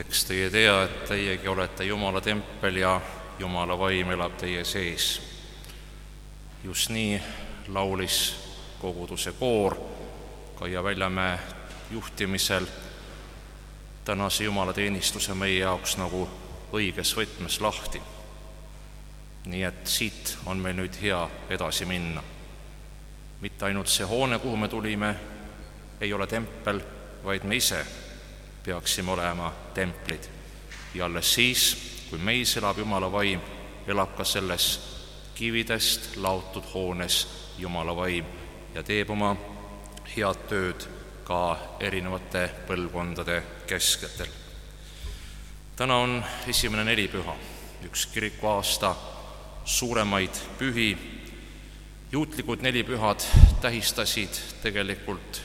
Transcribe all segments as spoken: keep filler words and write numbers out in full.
eks teie tea, et teiegi olete Jumala tempel ja Jumala vaim elab teie sees. Just nii laulis koguduse koor Kaia Väljamäe juhtimisel tänase jumalateenistuse meie jaoks nagu õiges võtmes lahti. Nii et siit on meil nüüd hea edasi minna. Mitte ainult see hoone, kuhu me tulime, ei ole tempel, vaid me ise peaksime olema templid. Ja alles siis, kui meis elab Jumala vaim, elab ka selles kividest laotud hoones Jumala vaim ja teeb oma head tööd ka erinevate põlvkondade kesketel. Täna on esimene nelipüha, üks kiriku aasta suuremaid pühi. Juutlikud nelipühad tähistasid tegelikult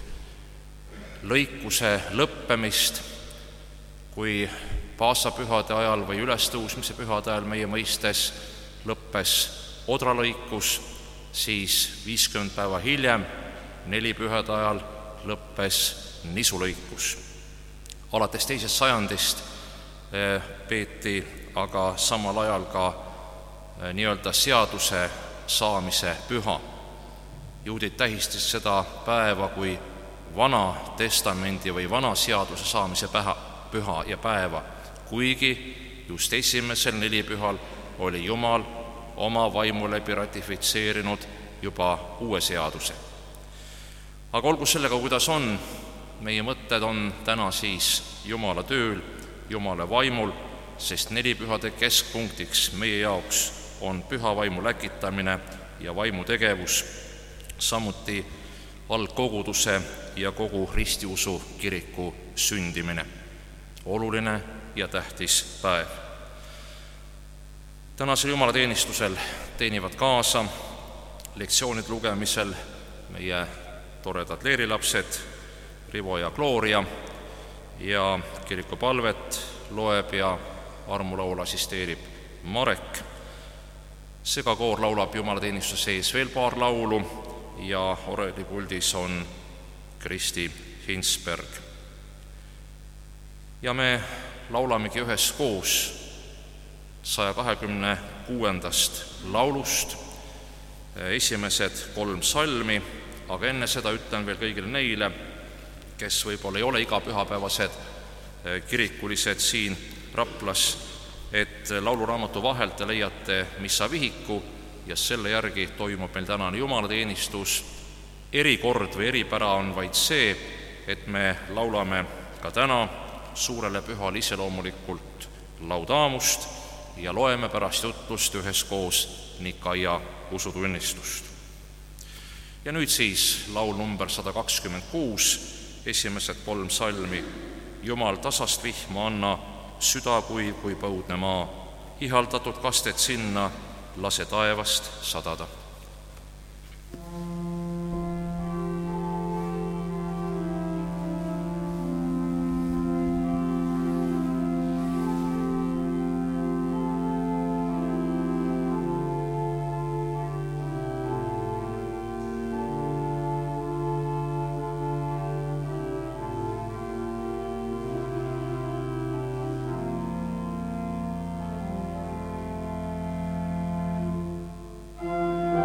lõikuse lõppemist, kui paasapühade ajal või ülestõusmise pühade ajal meie mõistes lõppes odralõikus, siis viiskümmend päeva hiljem, nelipühade ajal, lõppes nisulõikus. Alates teisest sajandist peeti aga samal ajal ka nii-öelda seaduse saamise püha. Juudid tähistas seda päeva kui Vana Testamendi või Vana seaduse saamise püha ja päeva, kuigi just esimesel nelipühal oli Jumal oma vaimu läbi ratifitseerinud juba uue seaduse. Aga olgu sellega, kuidas on, meie mõtted on täna siis Jumala tööl, Jumala vaimul, sest nelipühade keskpunktiks meie jaoks on püha vaimu läkitamine ja vaimu tegevus, samuti algkoguduse ja kogu ristiusu kiriku sündimine. Oluline ja tähtis päev. Tänasel jumalateenistusel teenivad kaasa lektsioonide lugemisel meie toredad leerilapsed Rivo ja Gloria ja kirikupalvet loeb ja armulaul assisteerib Marek. Segakoor laulab jumalateenistuse sees veel paar laulu ja orelipuldis on Kristi Hinsberg. Ja me laulamegi üheskoos saja kahekümne kuuendast laulust esimesed kolm salmi, aga enne seda ütlen veel kõigile neile, kes võib-olla ei ole igapühapäevased kirikulised siin Raplas, et lauluraamatu vahelt te leiate missavihiku ja selle järgi toimub meil tänane jumalateenistus. Erikord või eripära on vaid see, et me laulame ka täna suurele pühale iseloomulikult laudaamust ja loeme pärast jutlust üheskoos Nikaia usutunnistust. Ja nüüd siis laul number sada kakskümmend kuus, esimesed kolm salmi. Jumal, tasast vihma anna, süda kuiv kui põudne maa, ihaldatud kastet sinna, lase taevast sadada. Thank you.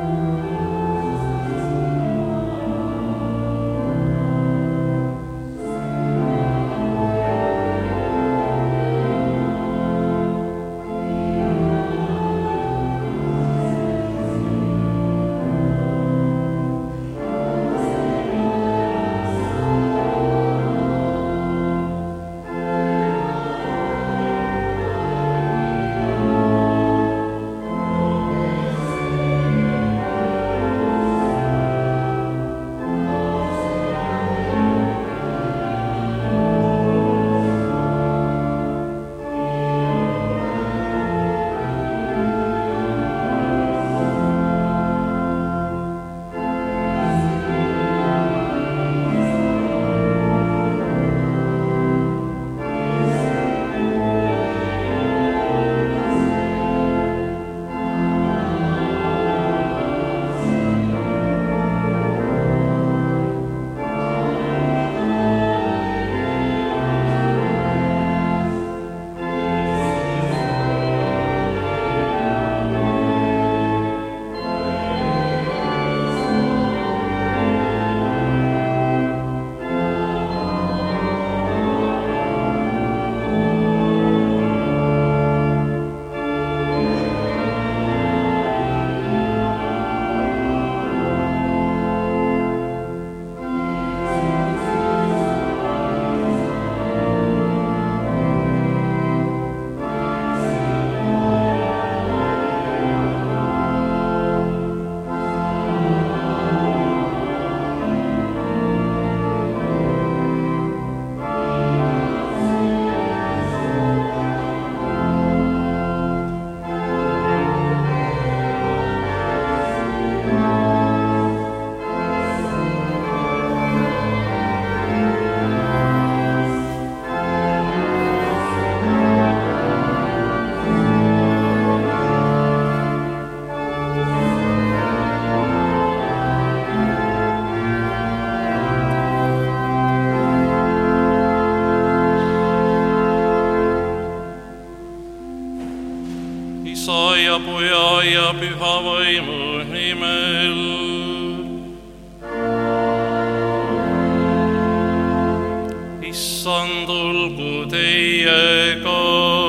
ja Poja ja Püha Vaimu nimel. Issand olgu teiega.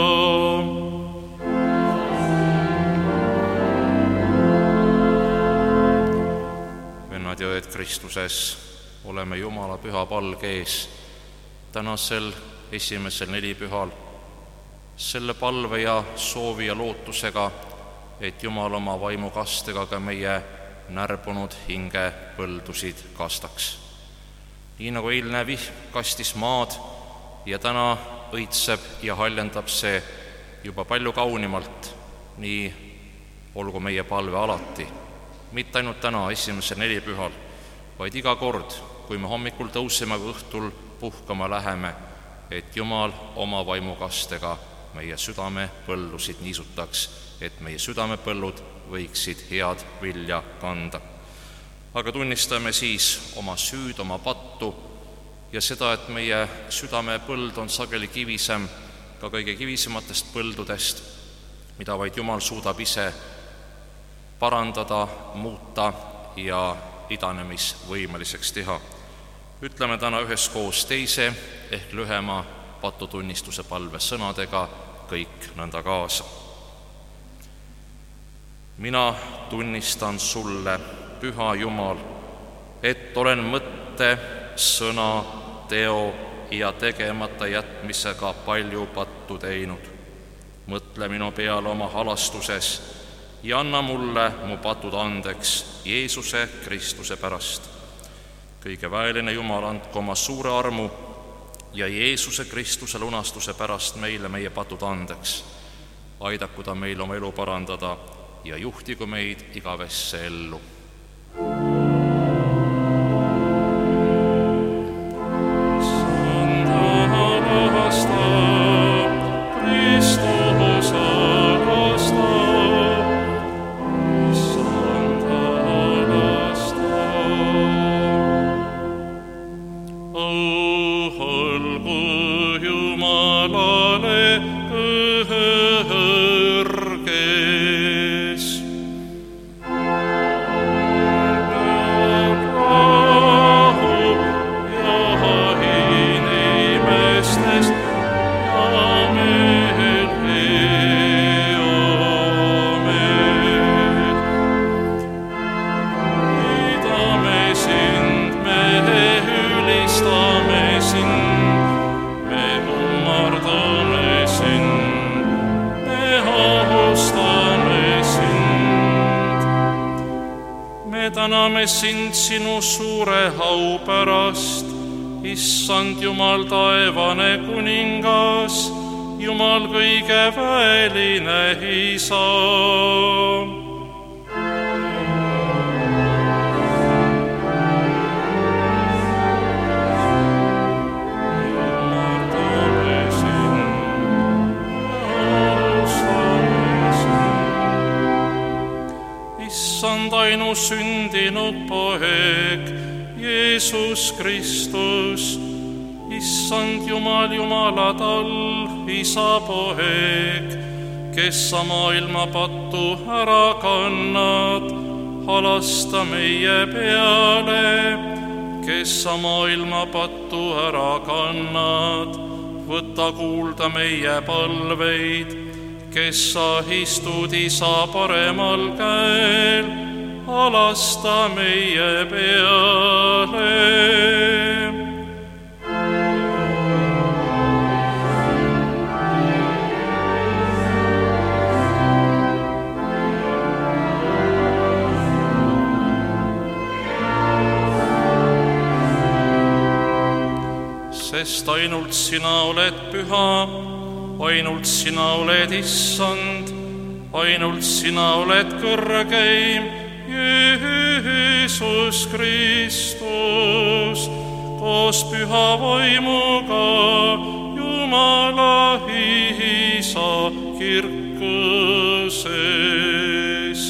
Vennad ja õed Kristuses, oleme Jumala püha palge ees tänasel esimesel nelipühal selle palve ja soovi ja lootusega, et Jumal oma vaimukastega ka meie närbunud hinge põldusid kastaks. Nii nagu eilne vihm kastis maad ja täna õitseb ja haljendab see juba palju kaunimalt, nii olgu meie palve alati, mitte ainult täna esimesel nelipühal, vaid iga kord, kui me hommikul tõuseme või õhtul puhkama läheme, et Jumal oma vaimukastega meie südame põllusid niisutaks, et meie südamepõllud võiksid head vilja kanda. Aga tunnistame siis oma süüd, oma pattu ja seda, et meie südamepõld on sageli kivisem ka kõige kivisematest põldudest, mida vaid Jumal suudab ise parandada, muuta ja idanemisvõimeliseks teha. Ütleme täna üheskoos teise ehk lühema patutunnistuse palve sõnadega kõik nõnda kaasa. Mina tunnistan sulle, Püha Jumal, et olen mõtte, sõna, teo ja tegemata jätmisega palju pattu teinud. Mõtle minu peale oma halastuses ja anna mulle mu patud andeks Jeesuse Kristuse pärast. Kõige väeline Jumal, andku oma suure armu ja Jeesuse Kristuse lunastuse pärast meile meie patud andeks. Aidaku ta meil oma elu parandada ja juhtigu meid igavesse ellu. Täname sind sinu suure au pärast, Issand Jumal taevane kuningas, Jumal kõige väeline Isa. Issand ainu sündinud poeg, Jeesus Kristus, Issand Jumal, Jumala talv, Isa poeg, kes sa maailma pattu ära kannad, halasta meie peale, kes sa maailma pattu ära kannad, võta kuulda meie palveid, kes sa istud Isa paremal käel, halasta meie peale. Sest ainult sina oled püha, ainult sina oled Issand, ainult sina oled kõrgeim, Jeesus Kristus, koos püha vaimuga, Jumala Isa kirkuses.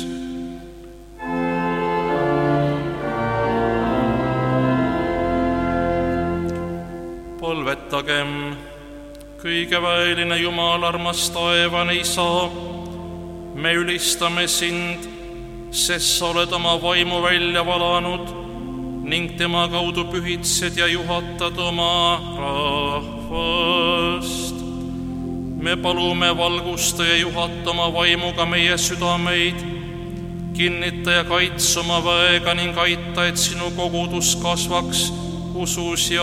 Palvetagem, kõige väeline Jumal, armas taevane Isa, me ülistame sind, sest sa oled oma vaimu välja valanud ning tema kaudu pühitsed ja juhatad oma rahvast. Me palume valgusta ja juhata oma vaimuga meie südameid, kinnita ja kaitse oma väega ning aita, et sinu kogudus kasvaks usus ja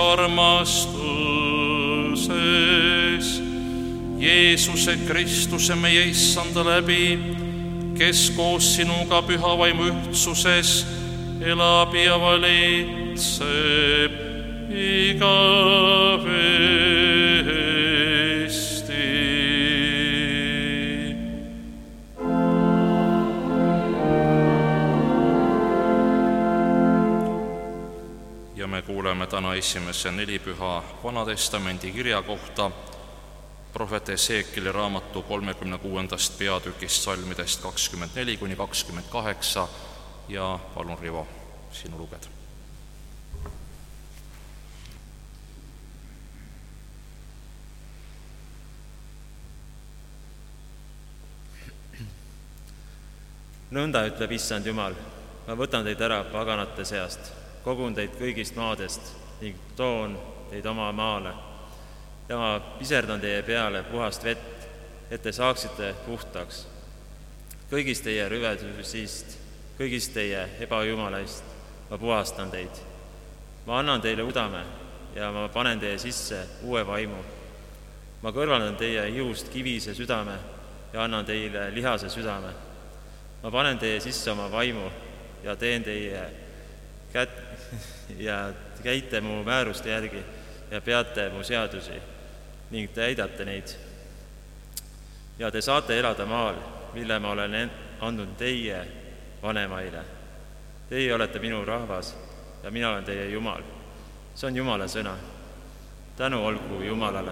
armastuses. Jeesuse Kristuse meie Issanda läbi, kes koos sinuga püha vaimu ühtsuses elab ja valitseb igavesti. Ja me kuuleme täna esimese nelipüha Vanatestamendi kirja kohta prohvet Esekieli raamatu kolmekümne kuuendast peatükist salmidest kakskümmend neli kuni kakskümmend kaheksa ja palun, Rivo, sinu lugeda. Nõnda ütleb Issand Jumal, ma võtan teid ära paganate seast, kogun teid kõigist maadest ning toon teid oma maale. Ja ma piserdan teie peale puhast vett, et te saaksite puhtaks. Kõigist teie rüvedusist, kõigist teie ebajumalaist ma puhastan teid. Ma annan teile udame ja ma panen teie sisse uue vaimu. Ma kõrvaldan teie ihust kivise südame ja annan teile lihase südame. Ma panen teie sisse oma vaimu ja teen teie kät- ja käite mu määruste järgi ja peate mu seadusi ning täidate neid. Ja te saate elada maal, mille ma olen andnud teie vanemaile. Teie olete minu rahvas ja mina olen teie Jumal. See on Jumala sõna. Tänu olgu Jumalale.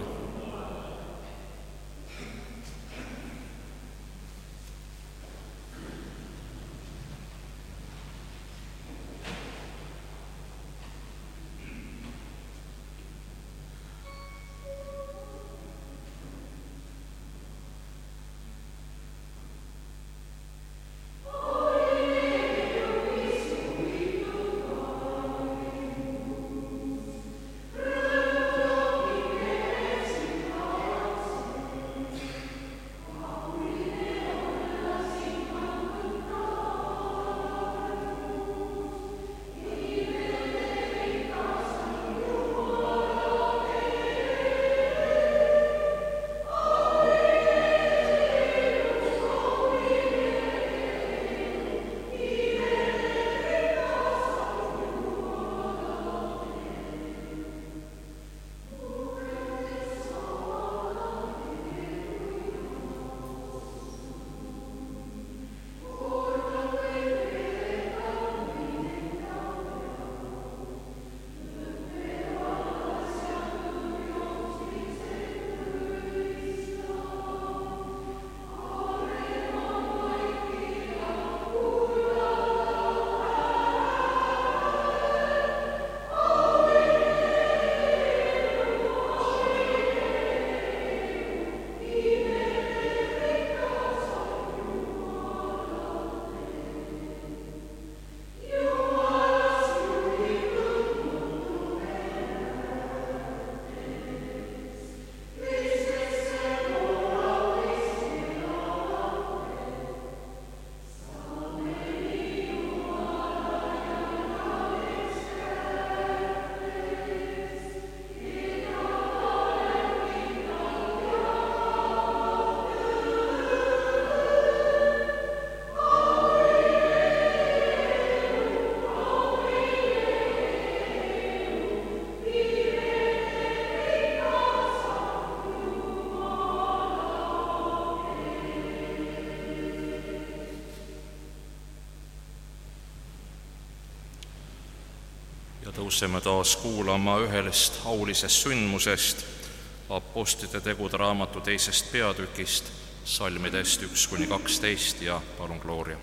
tõuseme taas kuulama ühest aulisest sündmusest Apostlite tegude raamatu teisest peatükist, salmidest üks kuni kaksteist ja palun, Gloria.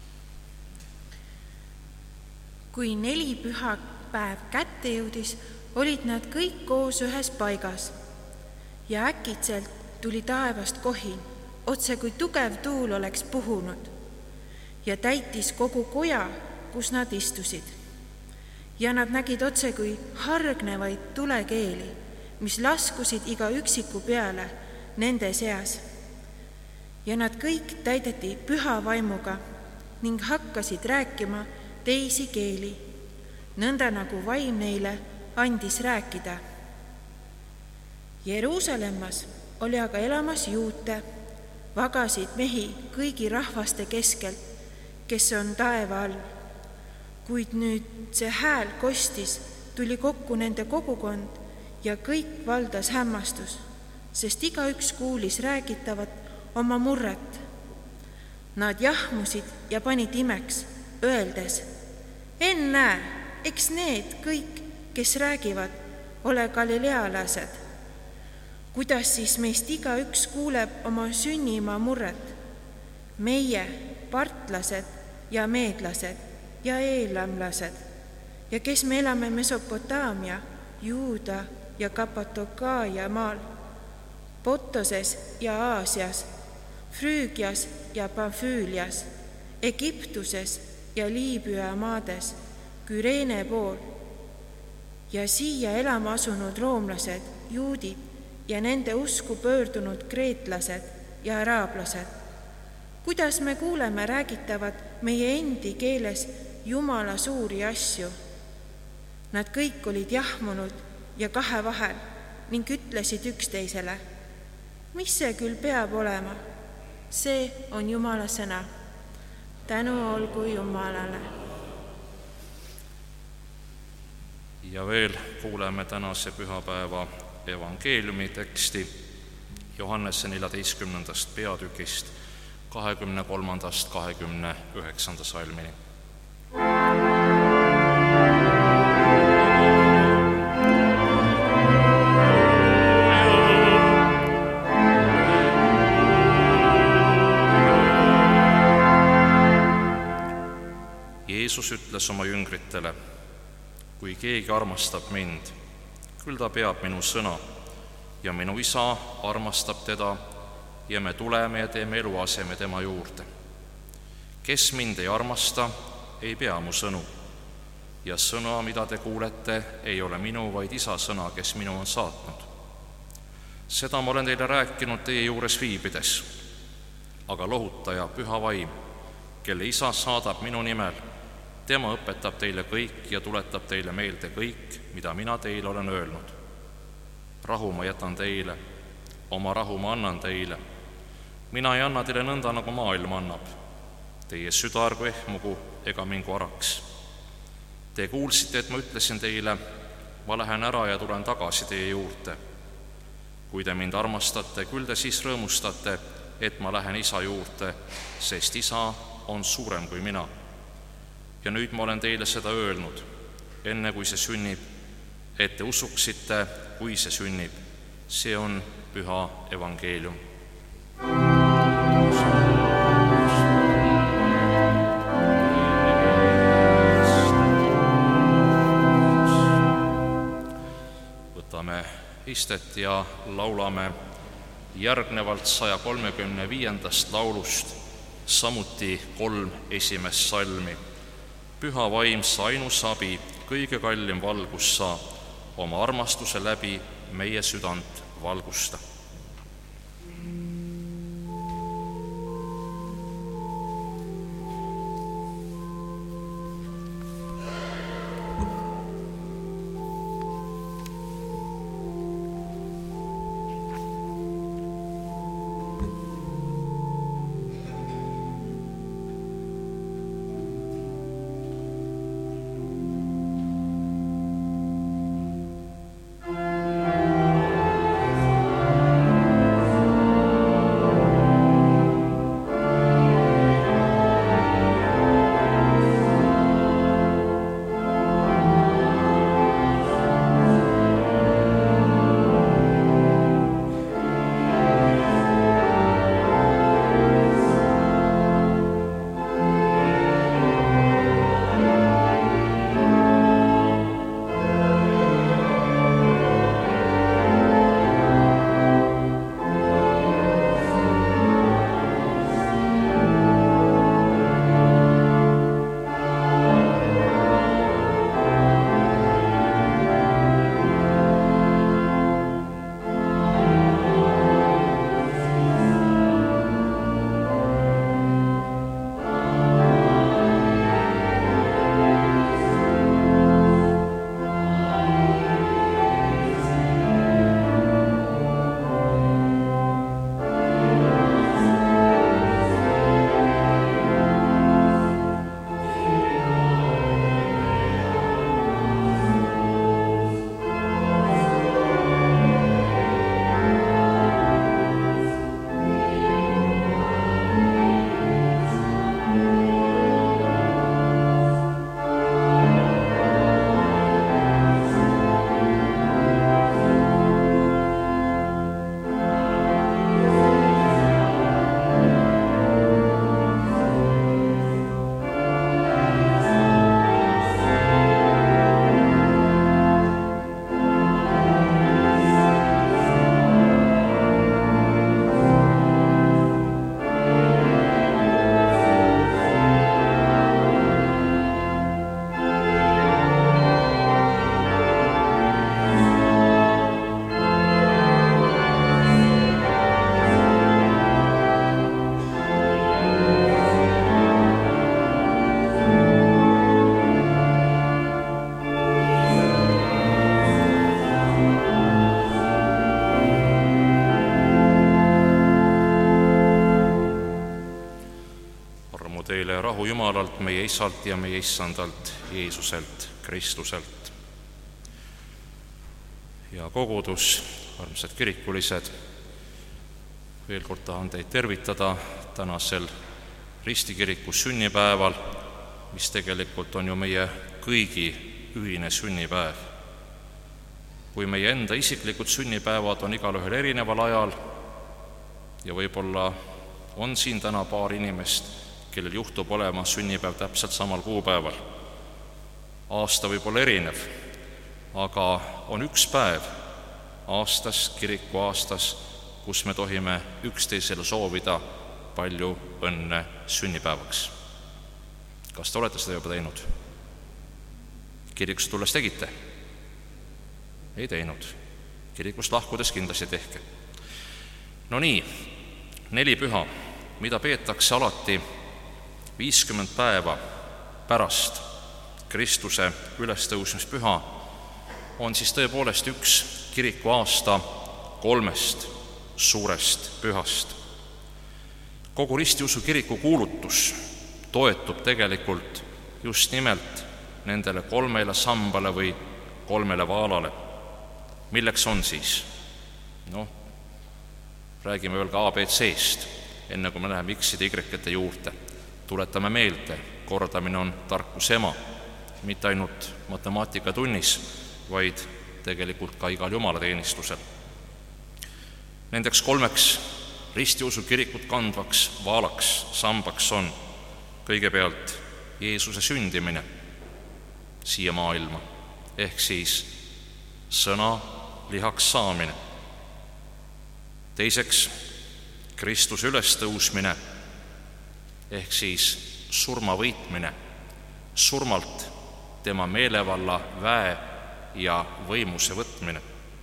Kui neli pühapäev kätte jõudis, olid nad kõik koos ühes paigas ja äkitselt tuli taevast kohin, otse kui tugev tuul oleks puhunud ja täitis kogu koja, kus nad istusid. Ja nad nägid otse kui hargnevaid tulekeeli, mis laskusid iga üksiku peale nende seas. Ja nad kõik täideti püha vaimuga ning hakkasid rääkima teisi keeli, nõnda nagu vaim neile andis rääkida. Jeruusalemmas oli aga elamas juute, vagasid mehi kõigi rahvaste keskelt, kes on taeva all. Kuid nüüd see hääl kostis, tuli kokku nende kogukond ja kõik valdas hämmastus, sest igaüks kuulis räägitavat oma murret. Nad jahmusid ja panid imeks, öeldes, ennäe, eks need kõik, kes räägivad, ole galilealased. Kuidas siis meist igaüks kuuleb oma sünnimaa murret? Meie, partlased ja meedlased ja eelamlased ja kes me elame Mesopotaamia, Juuda ja Kapatokaaia maal, Pottoses ja Aasias, Früügias ja Pamfüülias, Egiptuses ja Liibüa maades, Küreene pool ja siia elama asunud roomlased, juudid ja nende usku pöördunud kreetlased ja araablased. Kuidas me kuuleme räägitavat meie endi keeles Jumala suuri asju? Nad kõik olid jahmunud ja kahe vahel ning ütlesid üksteisele, mis see küll peab olema? See on Jumala sõna. Tänu olgu Jumalale. Ja veel kuuleme tänase pühapäeva evangeeliumi teksti Johannese neljateistkümnendast peatükist kahekümne kolmandast kahekümne üheksanda salmini. Jeesus ütles oma jüngritele, kui keegi armastab mind, küll ta peab minu sõna ja minu isa armastab teda ja me tuleme ja teeme eluaseme tema juurde. Kes mind ei armasta, ei pea mu sõnu ja sõna, mida te kuulete, ei ole minu, vaid isa sõna, kes minu on saatnud. Seda ma olen teile rääkinud teie juures viibides, aga lohutaja, püha vaim, kelle isa saadab minu nimel, tema õpetab teile kõik ja tuletab teile meelde kõik, mida mina teile olen öelnud. Rahu ma jätan teile, oma rahu ma annan teile. Mina ei anna teile nõnda, nagu maailm annab. Teie süda ärgu ehmugu ega mingu araks. Te kuulsite, et ma ütlesin teile, ma lähen ära ja tulen tagasi teie juurde. Kui te mind armastate, küll te siis rõõmustate, et ma lähen isa juurde, sest isa on suurem kui mina. Ja nüüd ma olen teile seda öelnud, enne kui see sünnib, et te usuksite, kui see sünnib. See on püha evangeelium. Võtame istet ja laulame järgnevalt saja kolmekümne viiendast laulust samuti kolm esimest salmi. Püha vaim, sa ainus abi, kõige kallim valgus sa, oma armastuse läbi meie südant valgusta. Thank you. teile rahu Jumalalt, meie Isalt ja meie Issandalt Jeesuselt Kristuselt. Ja kogudus, armsad kirikulised, veel kord tahan teid tervitada tänasel Risti kiriku sünnipäeval, mis tegelikult on ju meie kõigi ühine sünnipäev. Kui meie enda isiklikud sünnipäevad on igalühel erineval ajal ja võib-olla on siin täna paar inimest, kellel juhtub olema sünnipäev täpselt samal kuupäeval. Aasta võib olla erinev, aga on üks päev aastas, kiriku aastas, kus me tohime üksteisele soovida palju õnne sünnipäevaks. Kas te olete seda juba teinud? Kirikusse tulles tegite? Ei teinud. Kirikust lahkudes kindlasti tehke. No nii, neli püha, mida peetakse alati viiskümmend päeva pärast Kristuse ülestõusmispüha, on siis tõepoolest üks kiriku aasta kolmest suurest pühast. Kogu ristiusu kiriku kuulutus toetub tegelikult just nimelt nendele kolmele sambale või kolmele vaalale. Milleks on siis? Noh, räägime veel ka A B C-st, enne kui me läheme X-ide ja Y-ete juurde. Tuletame meelde, kordamine on tarkuse ema, mitte ainult matemaatikatunnis, vaid tegelikult ka igal jumalateenistusel. Nendeks kolmeks ristiusu kirikut kandvaks vaalaks, sambaks on kõigepealt Jeesuse sündimine siia maailma, ehk siis sõna lihaks saamine. Teiseks, Kristuse ülestõusmine, ehk siis surma võitmine, surmalt tema meelevalla, väe ja võimuse võtmine.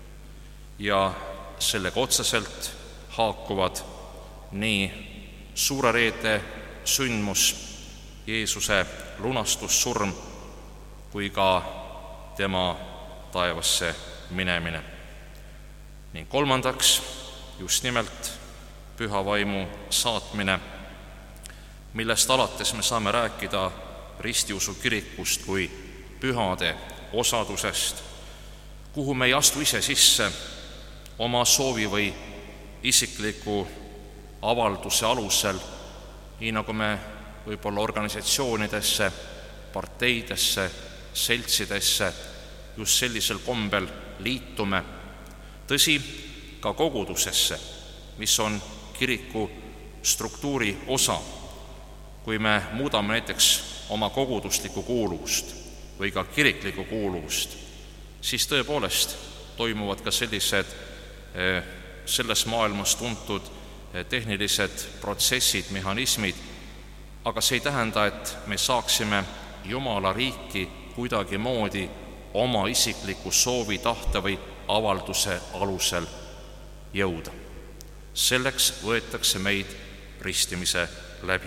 Ja sellega otseselt haakuvad nii suure reede sündmus, Jeesuse lunastussurm, kui ka tema taevasse minemine. Ning kolmandaks, just nimelt püha vaimu saatmine, millest alates me saame rääkida ristiusu kirikust kui pühade osadusest, kuhu me ei astu ise sisse oma soovi või isikliku avalduse alusel, nii nagu me võib-olla organisatsioonidesse, parteidesse, seltsidesse just sellisel kombel liitume. Tõsi, ka kogudusesse, mis on kiriku struktuuri osa. Kui me muudame näiteks oma koguduslikku kuuluvust või ka kiriklikku kuuluvust, siis tõepoolest toimuvad ka sellised selles maailmas tuntud tehnilised protsessid, mehhanismid, aga see ei tähenda, et me saaksime Jumala riiki kuidagi moodi oma isikliku soovi, tahte või avalduse alusel jõuda. Selleks võetakse meid ristimise läbi.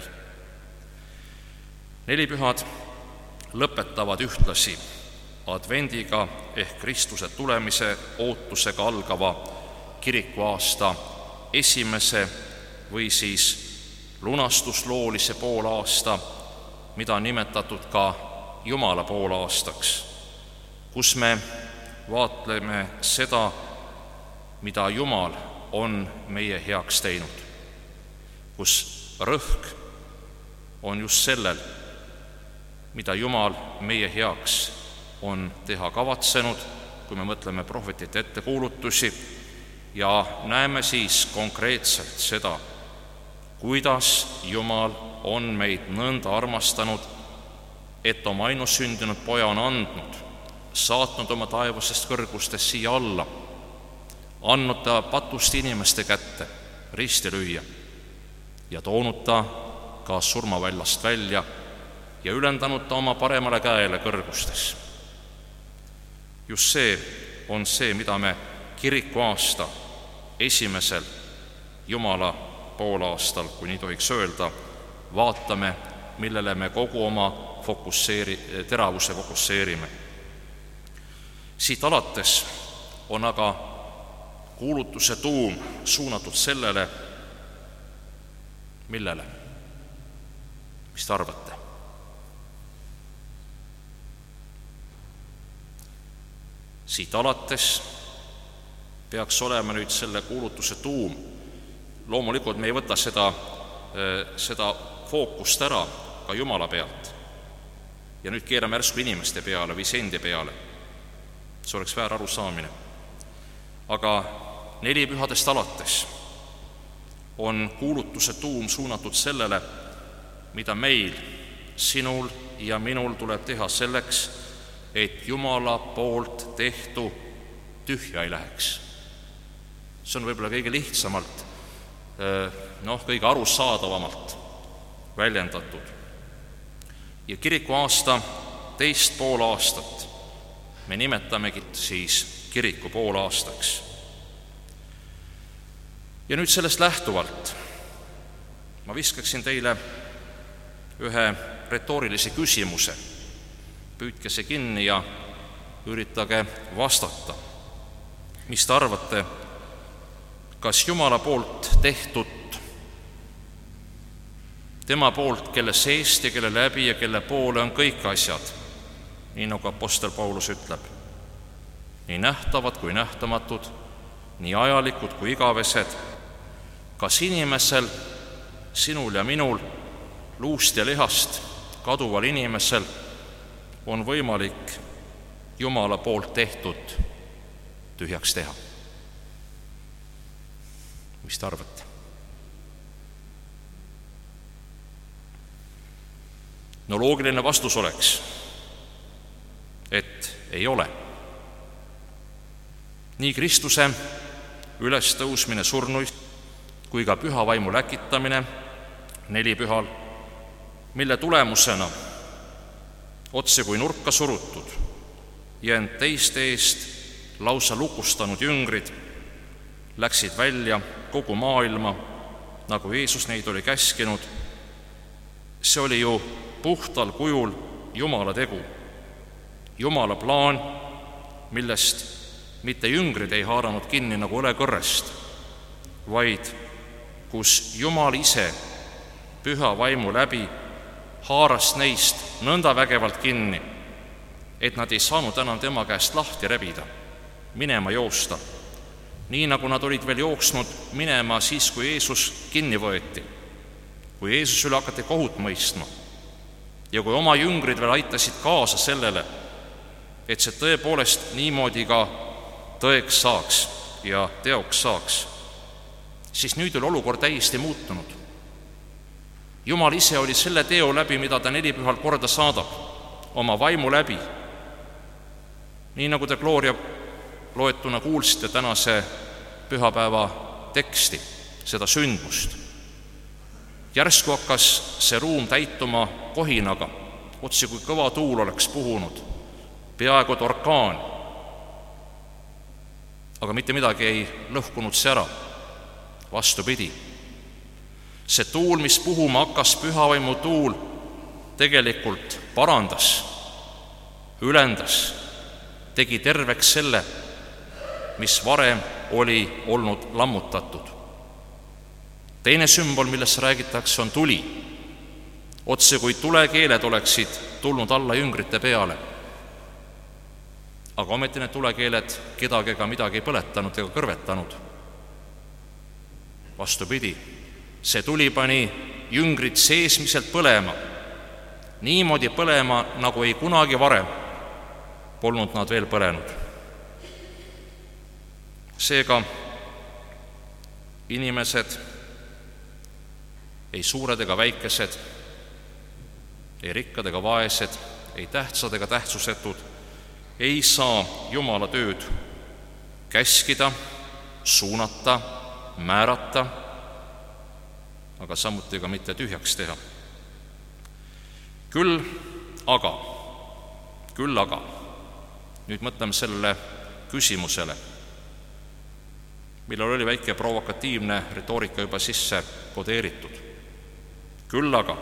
Nelipühad lõpetavad ühtlasi advendiga ehk Kristuse tulemise ootusega algava kirikuaasta esimese või siis lunastusloolise poolaasta, mida on nimetatud ka Jumala poolaastaks, kus me vaatleme seda, mida Jumal on meie heaks teinud, kus rõhk on just sellel, mida Jumal meie heaks on teha kavatsenud, kui me mõtleme prohvetite ettekuulutusi ja näeme siis konkreetselt seda, kuidas Jumal on meid nõnda armastanud, et oma ainussündinud poja on andnud, saatnud oma taevasest kõrgustest siia alla, andnud ta patust inimeste kätte risti lüüa ja toonud ta ka surmaväljast välja ja ülendanud ta oma paremale käele kõrgustes. Just see on see, mida me kirikuaasta esimesel Jumala poolaastal, kui nii tohiks öelda, vaatame, millele me kogu oma fokusseeri, teravuse fokusseerime. Siit alates on aga kuulutuse tuum suunatud sellele, millele? Mis te arvate? Siit alates peaks olema nüüd selle kuulutuse tuum. Loomulikult me ei võta seda, seda fookust ära ka Jumala pealt. Ja nüüd keerame järsku inimeste peale või sendi peale. See oleks väär arusaamine. Aga neli pühadest alates on kuulutuse tuum suunatud sellele, mida meil, sinul ja minul tuleb teha selleks, et Jumala poolt tehtu tühja ei läheks. See on võib-olla kõige lihtsamalt, noh, kõige arusaadavamalt väljendatud. Ja kiriku aasta teist pool aastat me nimetamegi siis kiriku pool aastaks. Ja nüüd sellest lähtuvalt ma viskaksin teile ühe retoorilise küsimuse. Püüdke see kinni ja üritage vastata. Mis te arvate, kas Jumala poolt tehtud, tema poolt, kelle seest ja kelle läbi ja kelle poole on kõik asjad, nii nagu apostel Paulus ütleb, nii nähtavad kui nähtamatud, nii ajalikud kui igavesed, kas inimesel, sinul ja minul, luust ja lihast kaduval inimesel on võimalik Jumala poolt tehtud tühjaks teha? Mis te arvate? No loogiline vastus oleks, et ei ole. Nii Kristuse ülestõusmine surnuist kui ka püha vaimu läkitamine nelipühal, mille tulemusena otse kui nurka surutud ja end teiste eest lausa lukustanud jüngrid läksid välja kogu maailma, nagu Jeesus neid oli käskinud. See oli ju puhtal kujul Jumala tegu, Jumala plaan, millest mitte jüngrid ei haaranud kinni nagu õlekõrrest, vaid kus Jumal ise püha vaimu läbi haaras neist nõnda vägevalt kinni, et nad ei saanud enam tema käest lahti rebida, minema joosta, nii nagu nad olid veel jooksnud minema siis, kui Jeesus kinni võeti, kui Jeesus üle hakati kohut mõistma ja kui oma jüngrid veel aitasid kaasa sellele, et see tõepoolest niimoodi ka tõeks saaks ja teoks saaks, siis nüüd oli olukord täiesti muutunud. Jumal ise oli selle teo läbi, mida ta nelipühal korda saadab, oma vaimu läbi. Nii nagu te Gloria loetuna kuulsite tänase pühapäeva teksti, seda sündmust. Järsku hakkas see ruum täituma kohinaga, otsi kui kõva tuul oleks puhunud, peaaegu orkaan. Aga mitte midagi ei lõhkunud see ära, vastupidi. See tuul, mis puhuma hakkas, pühavaimu tuul, tegelikult parandas, ülendas, tegi terveks selle, mis varem oli olnud lammutatud. Teine sümbol, millest räägitakse, on tuli. Otse kui tulekeeled oleksid tulnud alla jüngrite peale. Aga ometi need tulekeeled kedagi ega midagi ei põletanud ega kõrvetanud. Vastupidi, see tuli pani jüngrid seesmiselt põlema, niimoodi põlema, nagu ei kunagi varem polnud nad veel põlenud. Seega inimesed, ei suured ega väikesed, ei rikkad ega vaesed, ei tähtsad ega tähtsusetud, ei saa Jumala tööd käskida, suunata, määrata, aga samuti ka mitte tühjaks teha. Küll aga, küll aga, nüüd mõtleme sellele küsimusele, millel oli väike provokatiivne retoorika juba sisse kodeeritud. Küll aga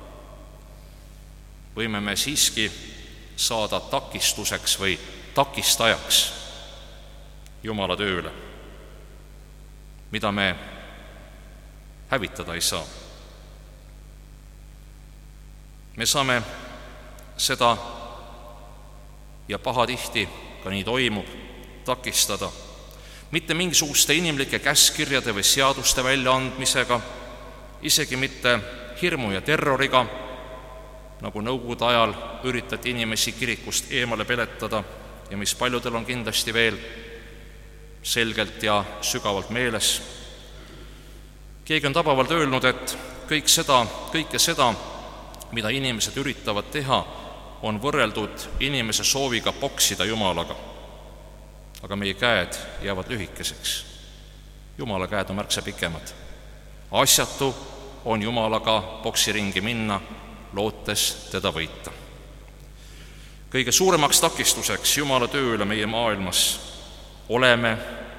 võime me siiski saada takistuseks või takistajaks Jumala tööle, mida me hävitada ei saa. me saame seda, ja pahatihti ka nii toimub, takistada mitte mingisuguste inimlike käskkirjade või seaduste väljaandmisega, isegi mitte hirmu ja terroriga, nagu nõukogude ajal üritati inimesi kirikust eemale peletada ja mis paljudel on kindlasti veel selgelt ja sügavalt meeles. Keegi on tabavalt öelnud, et kõik seda, kõike seda, mida inimesed üritavad teha, on võrreldud inimese sooviga poksida Jumalaga. Aga meie käed jäävad lühikeseks. Jumala käed on märksa pikemad. Asjatu on Jumalaga poksiringi minna, lootes teda võita. Kõige suuremaks takistuseks Jumala tööle meie maailmas oleme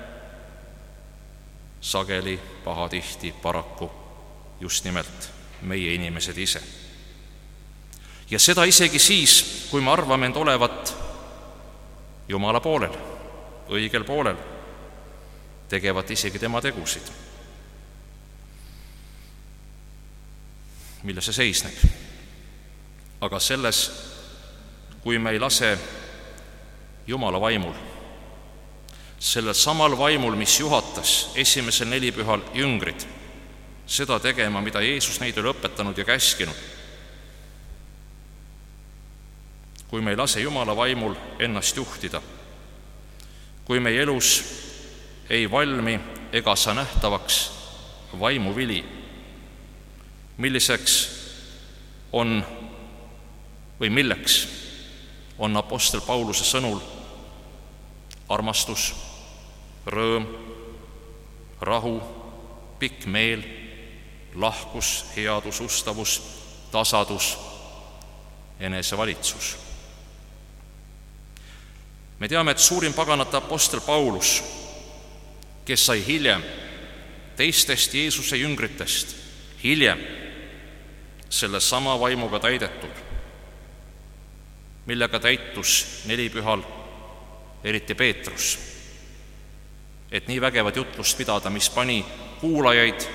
sageli pahatihti paraku just nimelt meie inimesed ise. Ja seda isegi siis, kui me arvame end olevat Jumala poolel, õigel poolel, tegevat isegi tema tegusid. Mille see seisneb? Aga selles, kui me ei lase Jumala vaimul, sellel samal vaimul, mis juhatas esimesel nelipühal jüngrid, seda tegema, mida Jeesus neid oli õpetanud ja käskinud. Kui me ei lase Jumala vaimul ennast juhtida, kui meie elus ei valmi ega saa nähtavaks vaimuvili, milliseks on või milleks on apostel Pauluse sõnul armastus, rõõm, rahu, pikk meel, lahkus, headus, ustavus, tasadus, enesevalitsus. Me teame, et suurim paganate apostel Paulus, kes sai hiljem teistest Jeesuse jüngritest, hiljem selle sama vaimuga täidetud, millega täitus nelipühal eriti Peetrus, et nii vägevat jutlust pidada, mis pani kuulajaid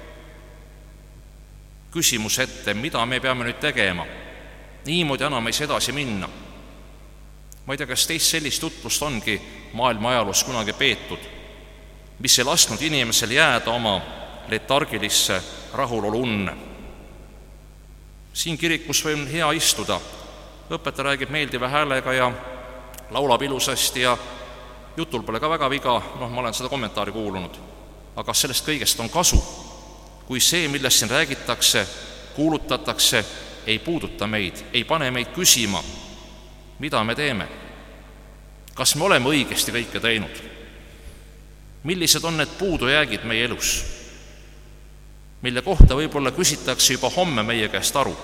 küsimus ette, mida me peame nüüd tegema. Niimoodi enam ei saa edasi minna. Ma ei tea, kas teist sellist jutlust ongi maailma ajaloos kunagi peetud, mis ei lasknud inimesel jääda oma letargilisse rahulolu unne. Siin kirikus võin hea istuda, õpetaja räägib meeldiva häälega ja laulab ilusasti ja jutul pole ka väga viga, noh, ma olen seda kommentaari kuulunud. Aga sellest kõigest on kasu, kui see, millest siin räägitakse, kuulutatakse, ei puuduta meid, ei pane meid küsima, mida me teeme. Kas me oleme õigesti kõike teinud? Millised on need puudujäägid meie elus, mille kohta võib-olla küsitakse juba homme meie käest aru?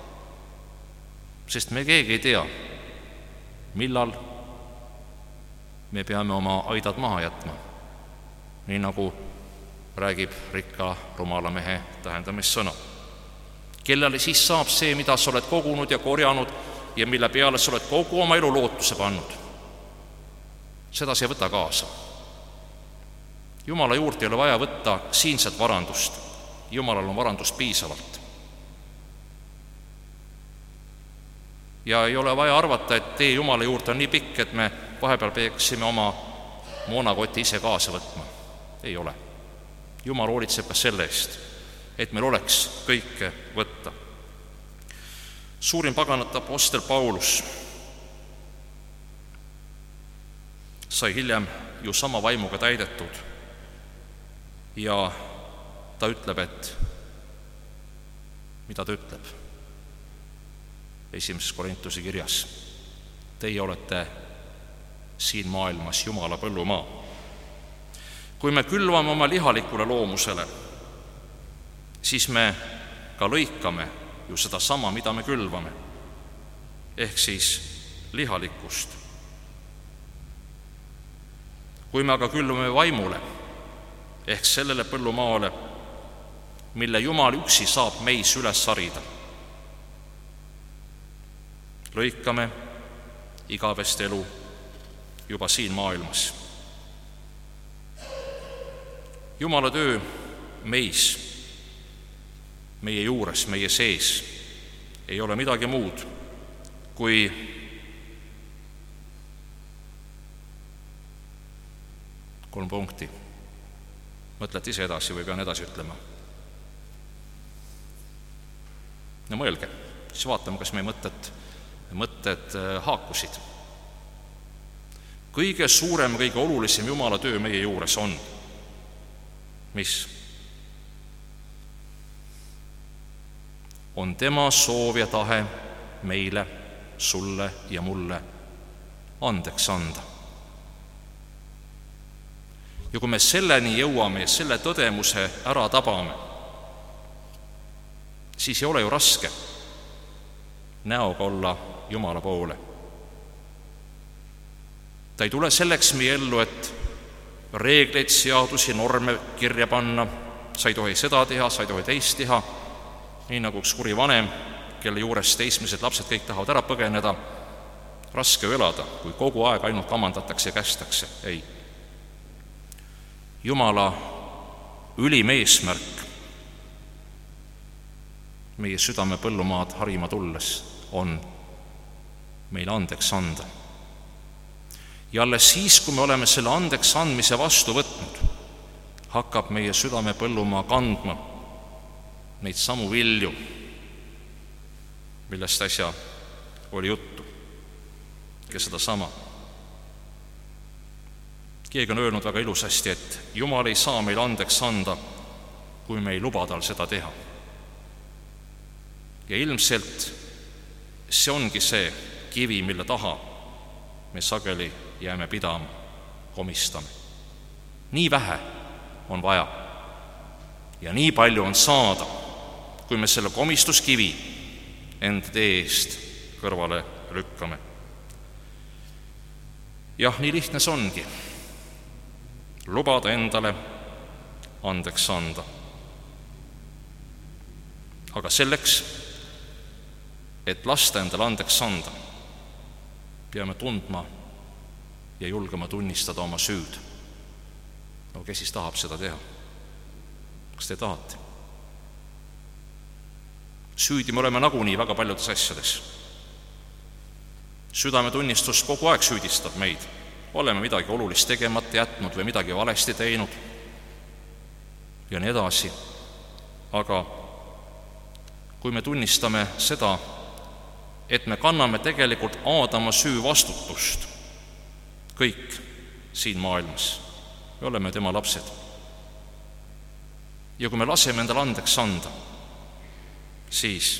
Sest me keegi ei tea, millal me peame oma aidad maha jätma, nii nagu räägib rikka rumala mehe tähendamissõna. Kellele siis saab see, mida sa oled kogunud ja korjanud ja mille peale sa oled kogu oma elu lootuse pannud? Seda sa ei võta kaasa. Jumala juurde ei ole vaja võtta siinset varandust. Jumalal on varandust piisavalt. Ja ei ole vaja arvata, et tee Jumala juurde on nii pikk, et me vahepeal peaksime oma moonakoti ise kaasa võtma. Ei ole. Jumal hoolitseb ka selle eest, et meil oleks kõike võtta. Suurim paganate apostel Paulus sai hiljem ju sama vaimuga täidetud ja ta ütleb, et mida ta ütleb esimeses Korintuse kirjas? Teie olete siin maailmas Jumala põllumaa. Kui me külvame oma lihalikule loomusele, siis me ka lõikame ju seda sama, mida me külvame, ehk siis lihalikkust. Kui me aga külvame vaimule, ehk sellele põllumaale, mille Jumal üksi saab meis üles harida, lõikame igavest elu juba siin maailmas. Jumala töö meis, meie juures, meie sees, ei ole midagi muud kui kolm punkti. Mõtlete ise edasi või pean edasi ütlema? No mõelge, siis vaatame, kas meie mõtted, mõtted haakusid. Kõige suurem, kõige olulisem Jumala töö meie juures on. Mis? On tema soov ja tahe meile, sulle ja mulle andeks anda. Ja kui me selleni jõuame ja selle tõdemuse ära tabame, siis ei ole ju raske näoga olla Jumala poole. Ta ei tule selleks meie ellu, et reegleid, seadusi, norme kirja panna, sa ei tohi seda teha, sa ei tohi teist teha, nii nagu üks kuri vanem, kelle juures teismised lapsed kõik tahavad ära põgeneda, raske elada, kui kogu aeg ainult kamandatakse ja kästakse. Ei. Jumala ülim eesmärk meie südame põllumaad harima tulles on meile andeks anda. Ja alles siis, kui me oleme selle andeks andmise vastu võtnud, hakkab meie südame põllumaa kandma neid samu vilju, millest äsja oli juttu, ja seda sama. Keegi on öelnud väga ilusasti, et Jumal ei saa meil andeks anda, kui me ei luba tal seda teha. Ja ilmselt see ongi see kivi, mille taha me sageli jääme pidama, komistame. Nii vähe on vaja ja nii palju on saada, kui me selle komistuskivi enda tee eest kõrvale lükkame. Jah, nii lihtne see ongi. Lubada endale andeks anda. Aga selleks, et lasta endale andeks anda, peame tundma ja julgema tunnistada oma süüd. No kes siis tahab seda teha? Kas te tahate? Süüdi me oleme nagunii väga paljudes asjades. Südametunnistus kogu aeg süüdistab meid. Oleme midagi olulist tegemata jätnud või midagi valesti teinud ja nii edasi. Aga kui me tunnistame seda, et me kanname tegelikult Aadama süü vastutust, kõik siin maailmas, me oleme tema lapsed. Ja kui me laseme endale andeks anda, siis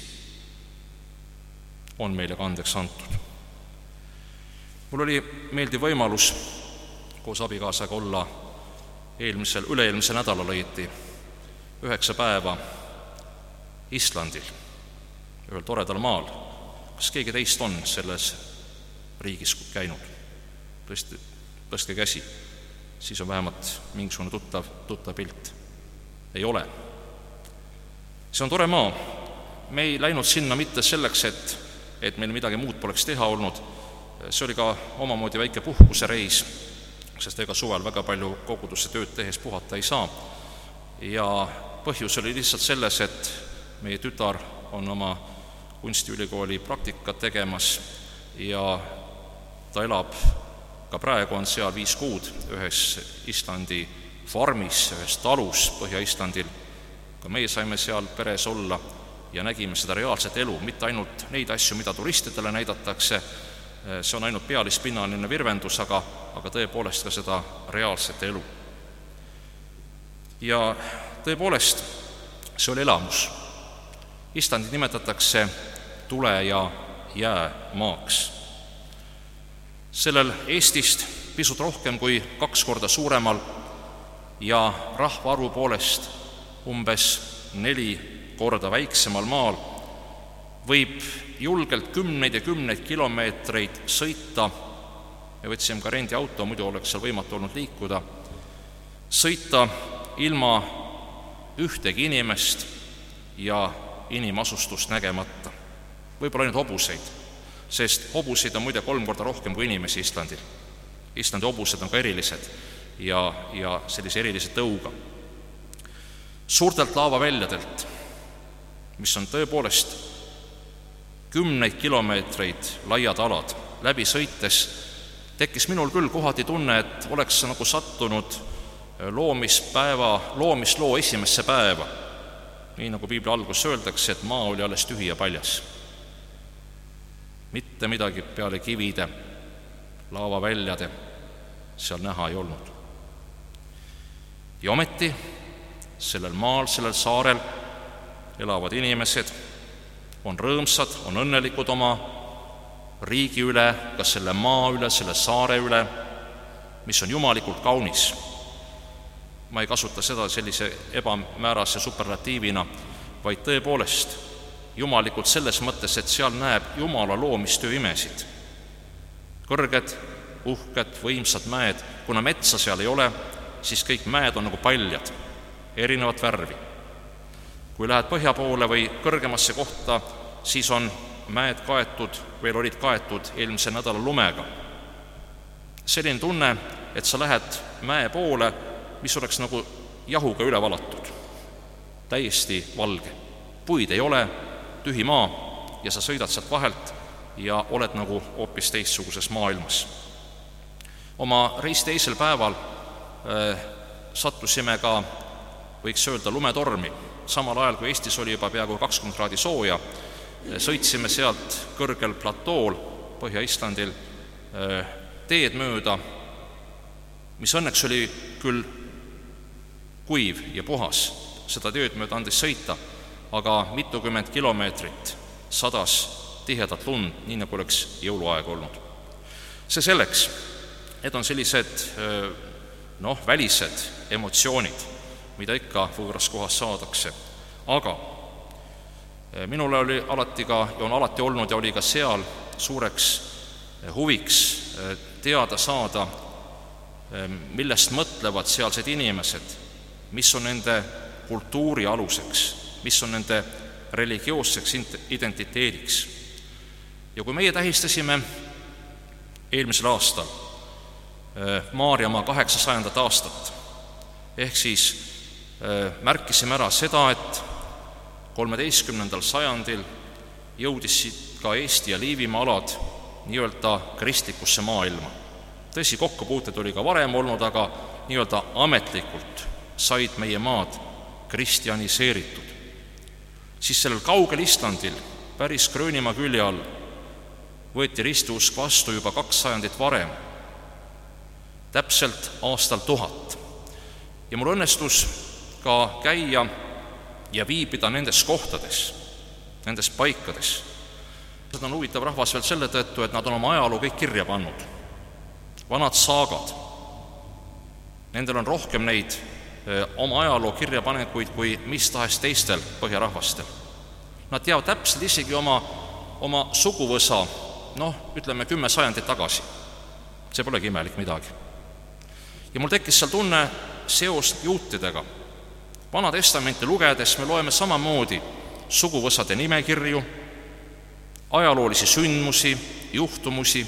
on meile ka andeks antud. Mul oli meeldiv võimalus koos abikaasaga olla eelmisel, üle-eelmisel nädalal õieti üheksa päeva Islandil, ühel toredal maal. Kas keegi teist on selles riigis käinud? Tõesti, tõstke käsi, siis on vähemalt mingisugune tuttav, tuttav pilt. Ei ole. See on tore maa. Me ei läinud sinna mitte selleks, et, et meil midagi muud poleks teha olnud. See oli ka omamoodi väike puhkusereis, sest ega suvel väga palju kogudusse tööd tehes puhata ei saa. Ja põhjus oli lihtsalt selles, et meie tütar on oma kunstiülikooli praktikat tegemas ja ta elab, ka praegu on seal viis kuud ühes Islandi farmis, ühes talus Põhja-Islandil. Ka meie saime seal peres olla ja nägime seda reaalset elu, mitte ainult neid asju, mida turistidele näidatakse, see on ainult pealispinnaline virvendus, aga, aga tõepoolest ka seda reaalset elu. Ja tõepoolest, see oli elamus. Islandi nimetatakse tule- ja jäämaaks. Sellel Eestist pisut rohkem kui kaks korda suuremal ja rahvaarvu poolest umbes neli korda väiksemal maal võib julgelt kümneid ja kümneid kilomeetreid sõita, me võtsime ka rendiauto, muidu oleks seal võimatu olnud liikuda, sõita ilma ühtegi inimest ja inimasustust nägemata. Võib-olla ainult hobuseid, sest hobuseid on muide kolm korda rohkem kui inimesi Islandil. Islandi hobused on ka erilised ja, ja sellise erilise tõuga. Suurtelt laavaväljadelt, mis on tõepoolest kümneid kilomeetreid laiad alad. Läbi sõites tekkis minul küll kohati tunne, et oleks nagu sattunud loomispäeva, loomisloo esimesse päeva. Nii nagu piibli alguses öeldakse, et maa oli alles tühi ja paljas. Mitte midagi peale kivide, laavaväljade seal näha ei olnud. Ja ometi sellel maal, sellel saarel elavad inimesed on rõõmsad, on õnnelikud oma riigi üle, ka selle maa üle, selle saare üle, mis on jumalikult kaunis. Ma ei kasuta seda sellise ebamäärase superlatiivina, vaid tõepoolest jumalikult selles mõttes, et seal näeb Jumala loomistöö imesid. Kõrged, uhked, võimsad mäed, kuna metsa seal ei ole, siis kõik mäed on nagu paljad, erinevat värvi. Kui lähed põhja poole või kõrgemasse kohta, siis on mäed kaetud, veel olid kaetud eelmise nädala lumega. Selline tunne, et sa lähed mäe poole, mis oleks nagu jahuga üle valatud, täiesti valge. Puid ei ole, tühi maa ja sa sõidad sealt vahelt ja oled nagu hoopis teistsuguses maailmas. Oma reis teisel päeval äh, sattusime ka, võiks öelda, lumetormi. Samal ajal, kui Eestis oli juba peaaegu kakskümmend kraadi sooja, sõitsime sealt kõrgel platool Põhja-Islandil äh, teed mööda, mis õnneks oli küll kuiv ja puhas, seda tööd mööda andis sõita, aga mitukümmend kilomeetrit sadas tihedat lund, nii nagu oleks jõuluaeg olnud. See selleks, et on sellised noh, välised emotsioonid, mida ikka võõras kohas saadakse. Aga minule oli alati ka, ja on alati olnud ja oli ka seal suureks huviks teada saada, millest mõtlevad sealsed inimesed, mis on nende kultuuri aluseks, mis on nende religioosseks identiteediks. Ja kui meie tähistasime eelmisel aastal Maarjamaa kaheksasajandat aastat, ehk siis märkisime ära seda, et kolmeteistkümnendal sajandil jõudis ka Eesti ja Liivimaa alad nii-öelda kristlikusse maailma. Tõsi, kokkupuuted oli ka varem olnud, aga nii-öelda ametlikult said meie maad kristjaniseeritud. Siis sellel kaugel Islandil, päris Gröönimaa külje all, võeti ristiusk vastu juba kaks sajandit varem, täpselt aastal tuhat. Ja mul õnnestus ka käia ja viibida nendes kohtades, nendes paikades. Nad on huvitav rahvas veel selle tõttu, et nad on oma ajaloo kõik kirja pannud. Vanad saagad. Nendel on rohkem neid oma ajaloo kirjapanekuid kui mis tahes teistel põhjarahvastel. Nad teavad täpselt isegi oma, oma suguvõsa, noh, ütleme kümme sajandit tagasi. See polegi imelik midagi. Ja mul tekkis seal tunne seos juutidega. Vana testamenti lugedes me loeme samamoodi suguvõsade nimekirju, ajaloolisi sündmusi, juhtumusi,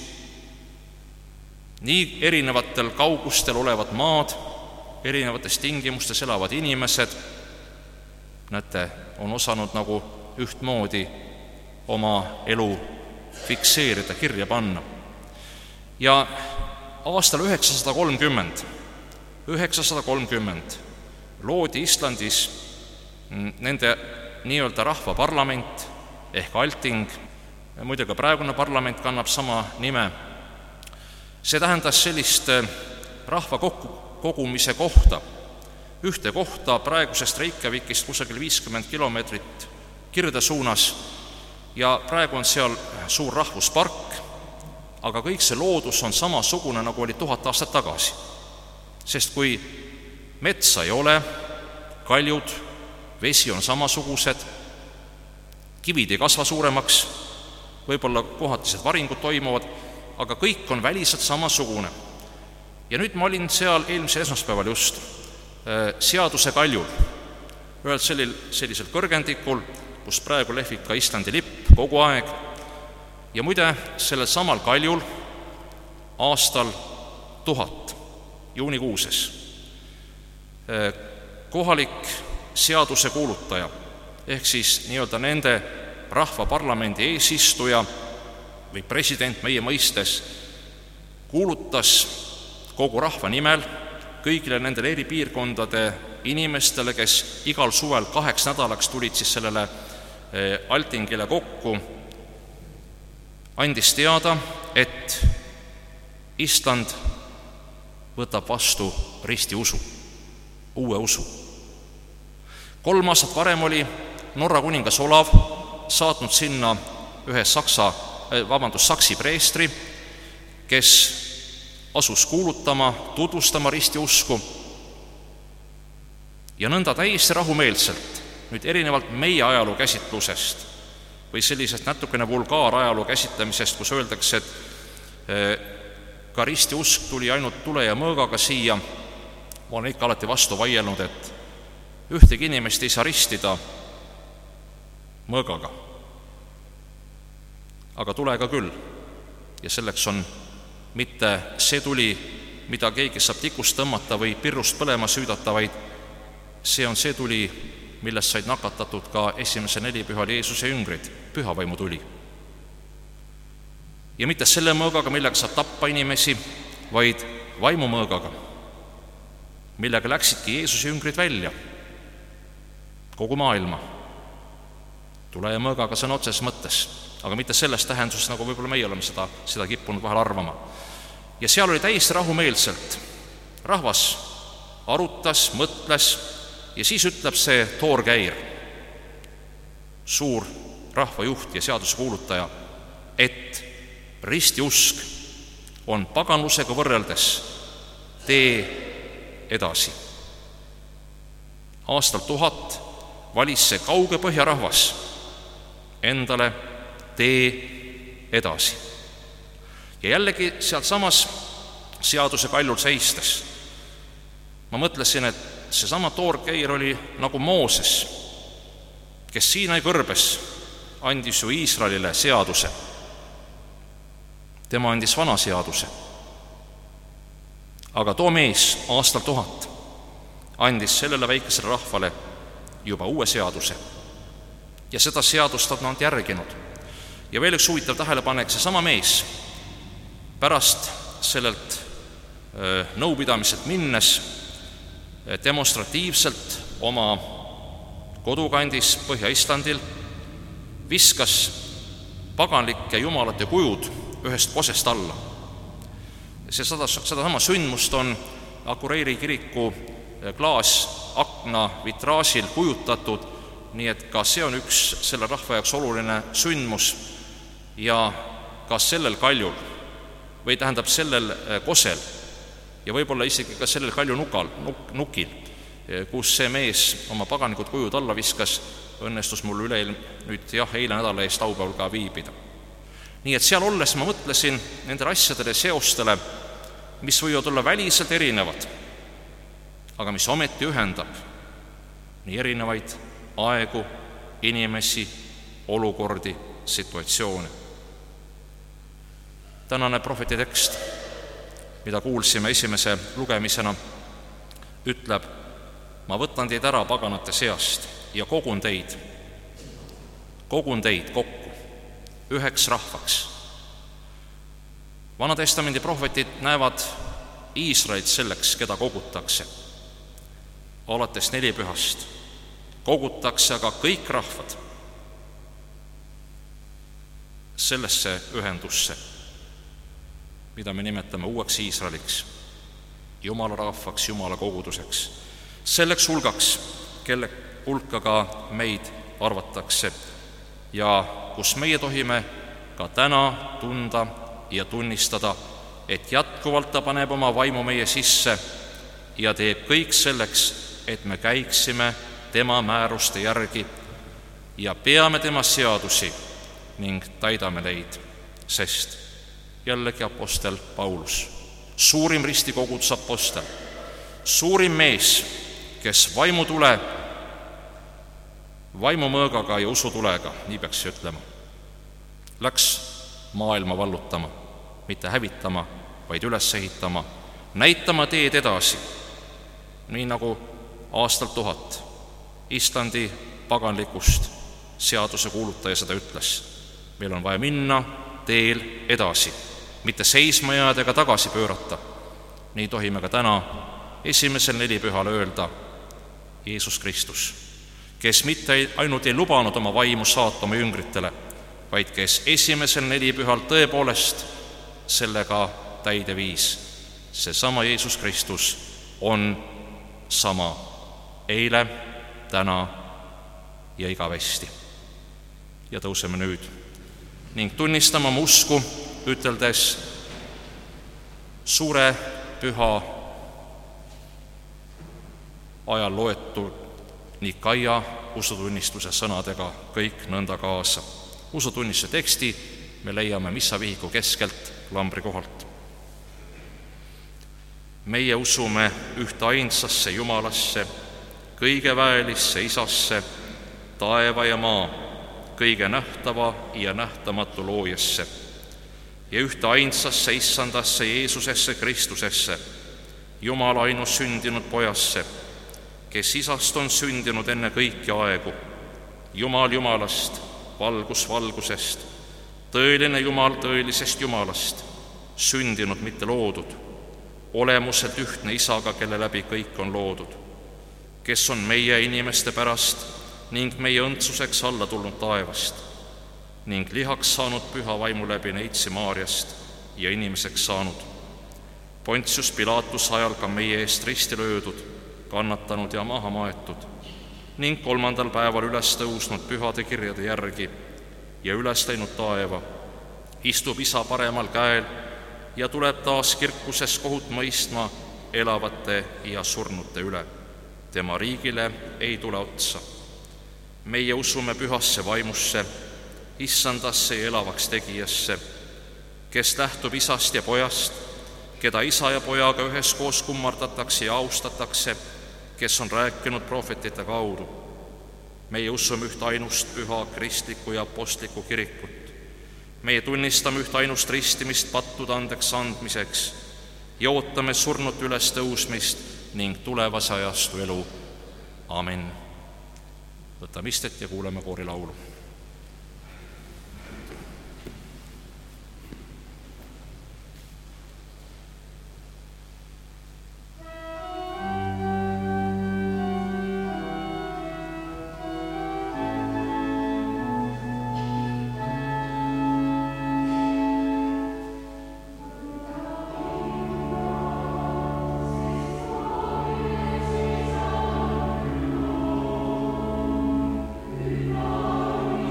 nii erinevatel kaugustel olevad maad, erinevates tingimustes elavad inimesed, näete, on osanud nagu ühtmoodi oma elu fikseerida, kirja panna. Ja aastal üheksasada kolmkümmend, üheksasada kolmkümmend loodi Islandis nende nii-öelda rahvaparlament ehk Alting, muide ka praegune parlament kannab sama nime. See tähendas sellist rahva kogumise kohta, ühte kohta praegusest Reykjavikist kusagil viiskümmend kilomeetrit kirde suunas ja praegu on seal suur rahvuspark, aga kõik see loodus on samasugune, nagu oli tuhat aastat tagasi. Sest kui metsa ei ole, kaljud, vesi on samasugused, kivid ei kasva suuremaks, võib-olla kohatised varingud toimuvad, aga kõik on väliselt samasugune. Ja nüüd ma olin seal eelmisel esmaspäeval just seaduse kaljul, ühelt sellisel kõrgendikul, kus praegu lehvib ka Islandi lipp kogu aeg. Ja muide, sellel samal kaljul aastal tuhat, juunikuuses, kohalik seaduse kuulutaja, ehk siis nii-öelda nende rahvaparlamendi eesistuja või president meie mõistes kuulutas kogu rahva nimel kõigile nendele eri piirkondade inimestele, kes igal suvel kaheks nädalaks tulid siis sellele altingile kokku, andis teada, et Island võtab vastu ristiusu, uue usu. Kolm aastat varem oli Norra kuningas Olav saatnud sinna ühe saksa, vabandust, saksi preestri, kes asus kuulutama, tutvustama ristiusku ja nõnda täiesti rahumeelselt, nüüd erinevalt meie ajaloo käsitlusest või sellisest natukene vulgaar ajaloo käsitlemisest, kus öeldakse, et ka ristiusk tuli ainult tule ja mõõgaga siia, ma olen ikka alati vastu vaielnud, et ühtegi inimest ei saa ristida mõõgaga, aga tulega küll. Ja selleks on mitte see tuli, mida keegi saab tikust tõmmata või pirrust põlema süüdata, vaid see on see tuli, millest said nakatatud ka esimese nelipühal Jeesuse jüngrid, pühavaimu tuli. Ja mitte selle mõõgaga, millega saab tappa inimesi, vaid vaimumõõgaga, millega läksidki Jeesuse jüngrid välja kogu maailma. Tule ja mõõgaga sõna otseses mõttes, aga mitte selles tähenduses, nagu võib-olla meie oleme seda, seda kippunud vahel arvama. Ja seal oli täiesti rahumeelselt. Rahvas arutas, mõtles ja siis ütleb see Thor Geir, suur rahvajuht ja seaduse kuulutaja, et ristiusk on paganlusega võrreldes tee edasi. Aastal tuhat valis see kauge põhjarahvas endale tee edasi. Ja jällegi sealt samas seaduse kaljul seistes ma mõtlesin, et seesama Thor Geir oli nagu Mooses, kes Siinai kõrbes andis ju Iisraelile seaduse. Tema andis vana seaduse. Aga too mees aastal tuhat andis sellele väikesele rahvale juba uue seaduse. Ja seda seadust on nad järginud. Ja veel üks huvitav tähelepanek, seesama mees pärast sellelt nõupidamiselt minnes demonstratiivselt oma kodukandis Põhja-Islandil viskas paganlike jumalate kujud ühest kosest alla. See seda, seda sama sündmust on Akureyri kiriku klaasakna vitraažil kujutatud, nii et ka see on üks selle rahva jaoks oluline sündmus ja ka sellel kaljul või tähendab sellel kosel ja võib-olla isegi ka sellel kalju nukal, nuk, nukil, kus see mees oma paganikud kujud alla viskas, õnnestus mul üle nüüd jah, eile nädala eest laupäeval ka viibida. Nii et seal olles ma mõtlesin nendele asjadele seostele, mis võivad olla väliselt erinevad, aga mis ometi ühendab nii erinevaid aegu, inimesi, olukordi, situatsioone. Tänane prohveti tekst, mida kuulsime esimese lugemisena, ütleb: ma võtan teid ära paganate seast ja kogun teid, kogun teid kokku üheks rahvaks. Vanatestamendi prohvetid näevad Iisraelit selleks, keda kogutakse. Alates nelipühast kogutakse aga kõik rahvad sellesse ühendusse, mida me nimetame uueks Iisraeliks, Jumala rahvaks, Jumala koguduseks, selleks hulgaks, kelle hulka ka meid arvatakse ja kus meie tohime ka täna tunda ja tunnistada, et jätkuvalt ta paneb oma vaimu meie sisse ja teeb kõik selleks, et me käiksime tema määruste järgi ja peame tema seadusi ning täidame neid, sest jällegi apostel Paulus, suurim ristikoguduse apostel, suurim mees, kes vaimutule, vaimumõõgaga ja usutulega, nii peaks ütlema, läks maailma vallutama, mitte hävitama, vaid üles ehitama, näitama teed edasi, nii nagu aastal tuhat Islandi paganlikust seaduse kuulutaja seda ütles. Meil on vaja minna teel edasi, mitte seisma jääda ega tagasi pöörata. Nii tohime ka täna esimesel nelipühal öelda Jeesus Kristus, kes mitte ainult ei lubanud oma vaimu saata oma jüngritele, vaid kes esimesel nelipühal tõepoolest sellega täide viis. Seesama Jeesus Kristus on sama eile, täna ja igavesti. Ja tõuseme nüüd ning tunnistame oma usku, üteldes suure püha ajal loetud Nikaia usutunnistuse sõnadega kõik nõnda kaasa. Usutunnistuse teksti me leiame missavihiku keskelt lambri kohalt. Meie usume ühte ainsasse Jumalasse, kõige väelisse Isasse, taeva ja maa, kõige nähtava ja nähtamatu loojasse ja ühte ainsasse issandasse Jeesusesse Kristusesse, Jumala ainus sündinud pojasse, kes Isast on sündinud enne kõiki aegu, Jumal Jumalast, valgus valgusest, tõeline Jumal tõelisest Jumalast, sündinud mitte loodud, olemuselt ühtne Isaga, kelle läbi kõik on loodud, kes on meie inimeste pärast ning meie õndsuseks alla tulnud taevast ning lihaks saanud püha vaimu läbi neitsi Maarjast ja inimeseks saanud, Pontius Pilaatuse ajal ka meie eest risti löödud, kannatanud ja maha maetud ning kolmandal päeval üles tõusnud pühade kirjade järgi ja üles läinud taeva, istub Isa paremal käel ja tuleb taas kirkuses kohut mõistma elavate ja surnute üle. Tema riigile ei tule otsa. Meie usume pühasse vaimusse, issandasse ja elavaks tegijasse, kes lähtub Isast ja Pojast, keda Isa ja Pojaga üheskoos kummardatakse ja austatakse, kes on rääkinud prohvetite kaudu. Meie usume üht ainust püha kristlikku ja apostlikku kirikut. Meie tunnistame üht ainust ristimist pattude andeks andmiseks ja ootame surnut üles tõusmist ning tulevase ajastu elu. Amen. Võtame istet ja kuuleme koorilaulu. Amen.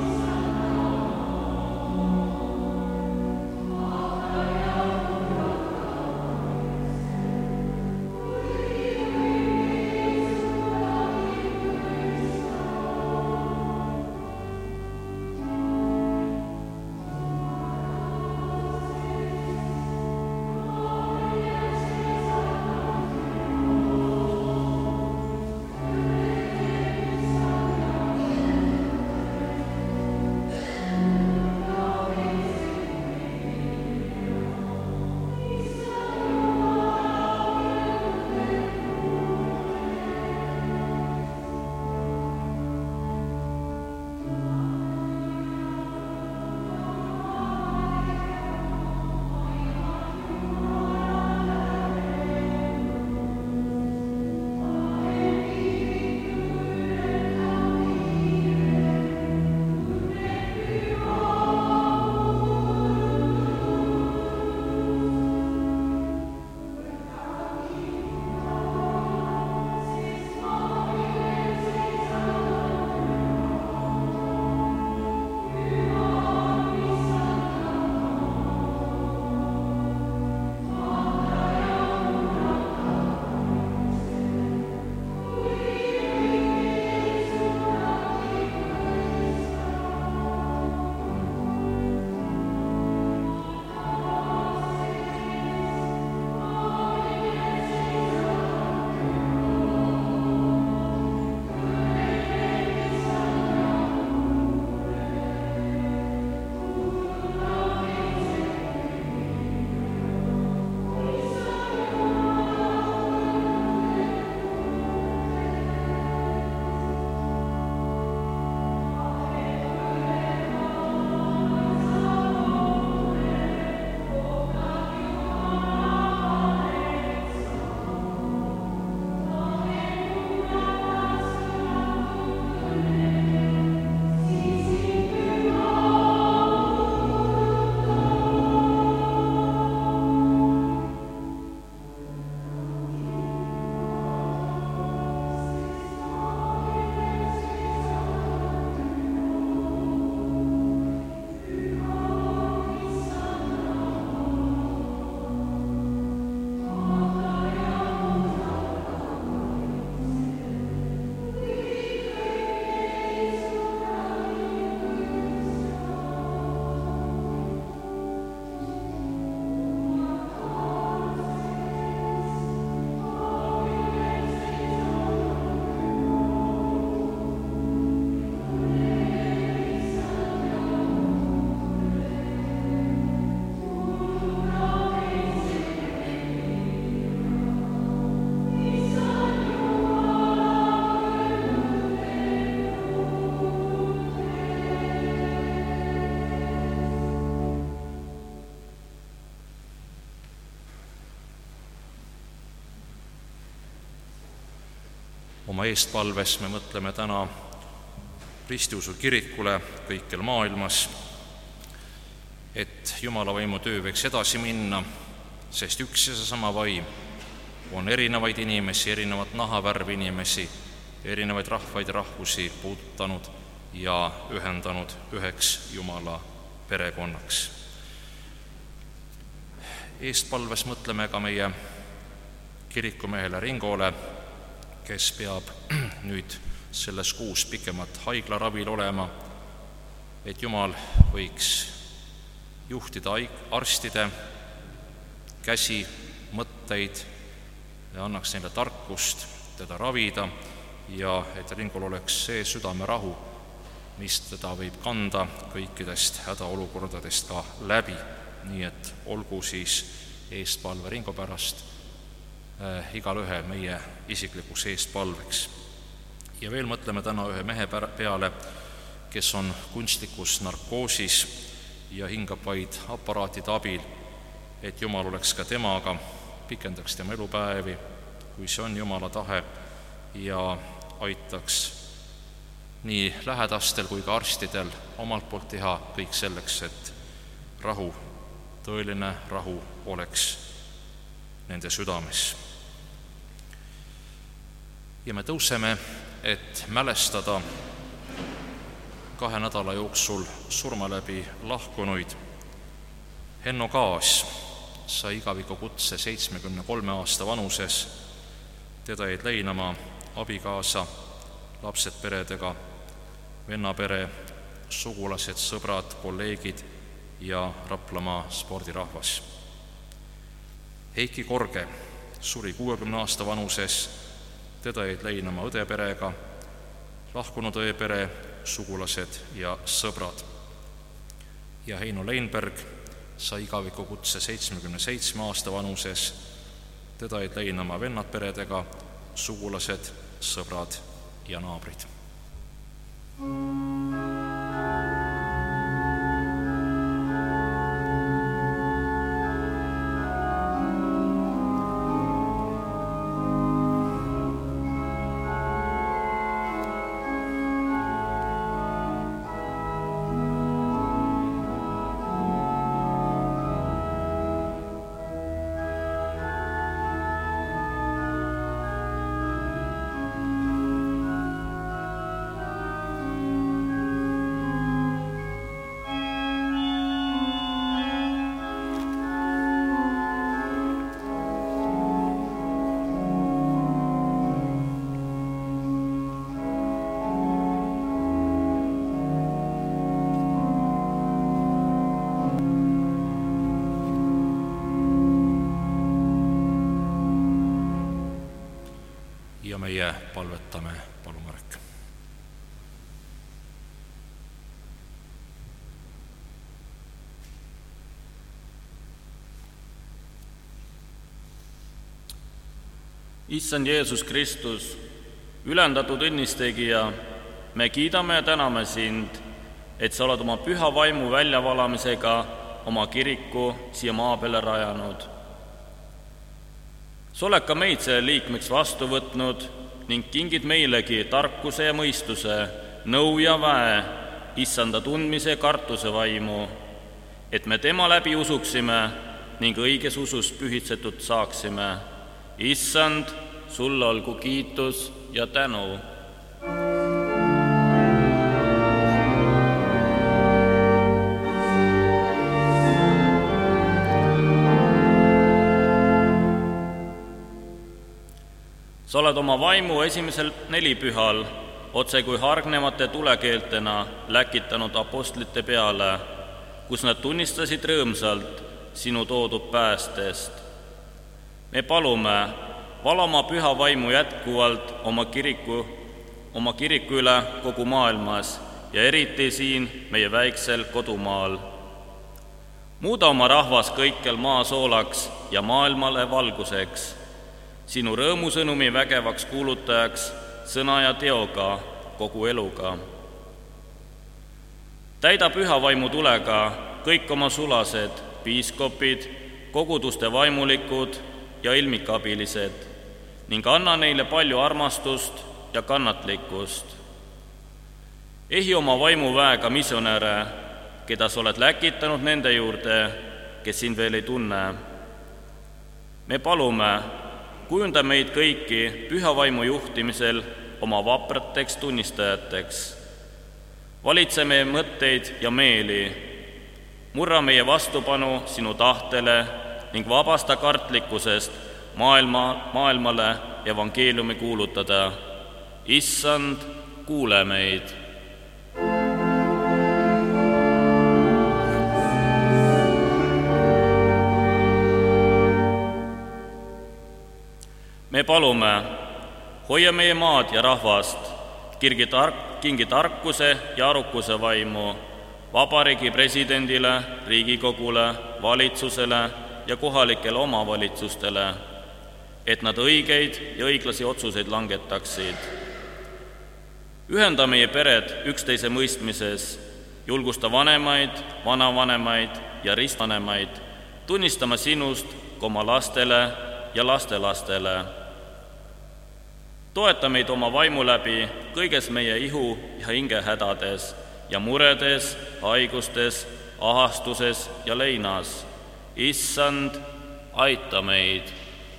oma eestpalves me mõtleme täna ristiusu kirikule kõikjal maailmas, et Jumala vaimu töö võiks edasi minna, sest üks ja seesama vaim on erinevaid inimesi, erinevat nahavärvi inimesi, erinevaid rahvaid ja rahvusi puudutanud ja ühendanud üheks Jumala perekonnaks. Eestpalves mõtleme ka meie kirikumehele Ringole, kes peab nüüd selles kuus pikemat haiglaravil olema, et Jumal võiks juhtida arstide käsi, mõtteid ja annaks neile tarkust teda ravida ja et Ringol oleks see südamerahu, mis teda võib kanda kõikidest hädaolukordadest ka läbi. Nii et olgu siis eestpalve Ringo pärast äh, igalühe meie isiklikuks eestpalveks. Ja veel mõtleme täna ühe mehe peale, kes on kunstlikus narkoosis ja hingab vaid aparaatide abil, et Jumal oleks ka temaga, pikendaks tema elupäevi, kui see on Jumala tahe, ja aitaks nii lähedastel kui ka arstidel omalt poolt teha kõik selleks, et rahu, tõeline rahu oleks nende südames. Ja me tõuseme, et mälestada kahe nädala jooksul surma läbi lahkunuid. Henno Kaas sai igavikukutse seitsmekümne kolme aasta vanuses. Teda jäid leinama abikaasa, lapsed peredega, vennapere, sugulased, sõbrad, kolleegid ja Raplamaa spordirahvas. Heiki Korge suri kuuekümne aasta vanuses. Teda jäid leinama õdeperega, lahkunud õepere, sugulased ja sõbrad. Ja Heino Leinberg sai igavikukutse seitsmekümne seitsme aasta vanuses. Teda jäid leinama vennad peredega, sugulased, sõbrad ja naabrid. Ja meie palvetame, palume Marek. Issand Jeesus Kristus, ülendatud õnnistegija, me kiidame ja täname sind, et sa oled oma püha vaimu väljavalamisega oma kiriku siia maa peale rajanud. Sa oled ka meid selle liikmeks vastu võtnud ning kingid meilegi tarkuse ja mõistuse, nõu ja väe, issanda tundmise ja kartuse vaimu, et me tema läbi usuksime ning õiges usus pühitsetud saaksime. Issand, sulle olgu kiitus ja tänu. Sa oled oma vaimu esimesel nelipühal otse kui hargnevate tulekeeltena läkitanud apostlite peale, kus nad tunnistasid rõõmsalt sinu toodud päästest. Me palume, vala oma püha vaimu jätkuvalt oma kiriku, oma kiriku üle kogu maailmas ja eriti siin meie väiksel kodumaal. Muuda oma rahvas kõikjal maa soolaks ja maailmale valguseks, sinu rõõmusõnumi vägevaks kuulutajaks sõna ja teoga kogu eluga. Täida püha vaimu tulega kõik oma sulased, piiskopid, koguduste vaimulikud ja ilmikabilised ning anna neile palju armastust ja kannatlikkust. Ehi oma vaimuväega misjonäre, keda sa oled läkitanud nende juurde, kes sind veel ei tunne. Me palume, kujunda meid kõiki püha vaimu juhtimisel oma vaprateks tunnistajateks. Valitse meie mõtteid ja meeli, murra meie vastupanu sinu tahtele ning vabasta kartlikkusest maailma, maailmale evangeeliumi kuulutada. Issand, kuule meid. Me palume, hoia meie maad ja rahvast, kirgi tark, kingi tarkuse ja arukuse vaimu vabariigi presidendile, Riigikogule, valitsusele ja kohalikele omavalitsustele, et nad õigeid ja õiglasi otsuseid langetaksid. Ühenda meie pered üksteise mõistmises, julgusta vanemaid, vanavanemaid ja ristvanemaid, tunnistama sinust ka oma lastele ja lastelastele. Toeta meid oma vaimu läbi kõiges meie ihu ja hinge hädades ja muredes, haigustes, ahastuses ja leinas. Issand, aita meid.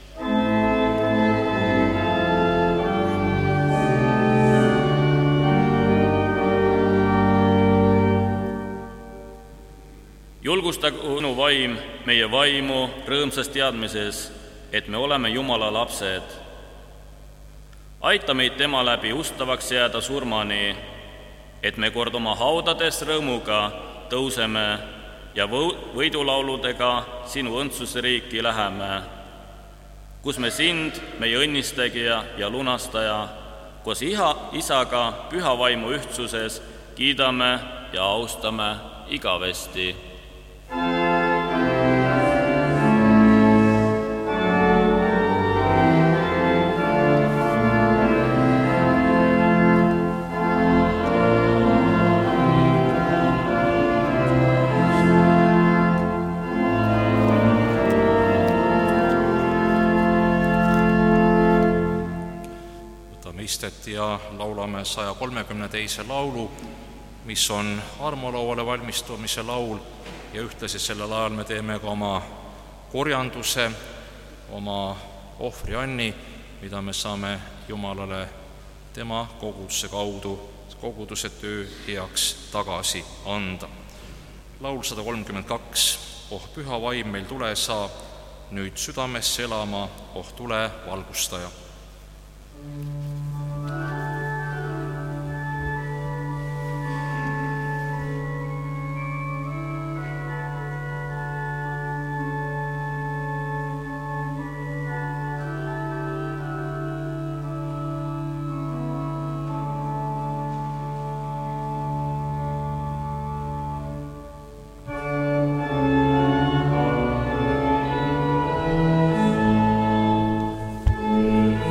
Julgustagu sinu vaim meie vaimu rõõmsas teadmises, et me oleme Jumala lapsed. Aita meid tema läbi ustavaks jääda surmani, et me kord oma haudades rõõmuga tõuseme ja võidulauludega sinu õndsuse riiki läheme, kus me sind, meie õnnistegija ja lunastaja, koos iha, isaga püha vaimu ühtsuses kiidame ja austame igavesti. Ja laulame saja kolmekümne teise laulu, mis on armulauale valmistumise laul ja ühtlasi sellel ajal me teeme ka oma korjanduse, oma ohvrianni, mida me saame Jumalale tema koguduse kaudu, koguduse töö heaks tagasi anda. Laul sada kolmkümmend kaks, oh püha vaim meil tule saa, nüüd südamesse elama, oh tule valgustaja. Thank you.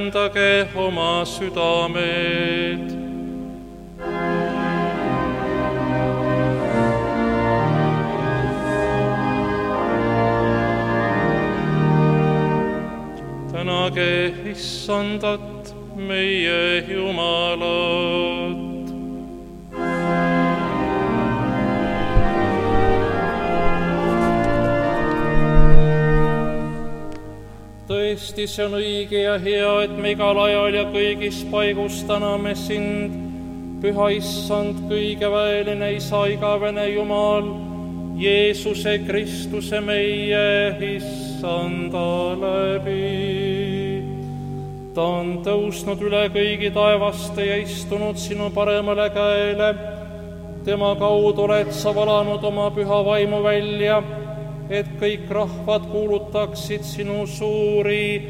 pühendage oma südamed. Tänage Issandat, meie Jumalat. Tõesti, see on õige ja hea, et me igal ajal ja kõigis paigus täname sind, Püha Issand, kõigeväeline Isa, igavene Jumal, Jeesuse Kristuse meie Issanda läbi. Ta on tõusnud üle kõigi taevaste ja istunud sinu paremale käele. Tema kaudu oled sa valanud oma püha vaimu välja, et kõik rahvad kuulutaksid sinu suuri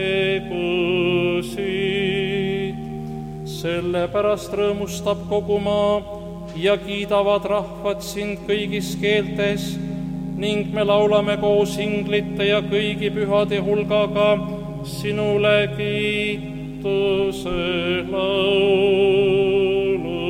tegusid. Sellepärast rõõmustab kogu maa ja kiidavad rahvad sind kõigis keeltes ning me laulame koos inglite ja kõigi pühade hulgaga sinule kiituse laulu.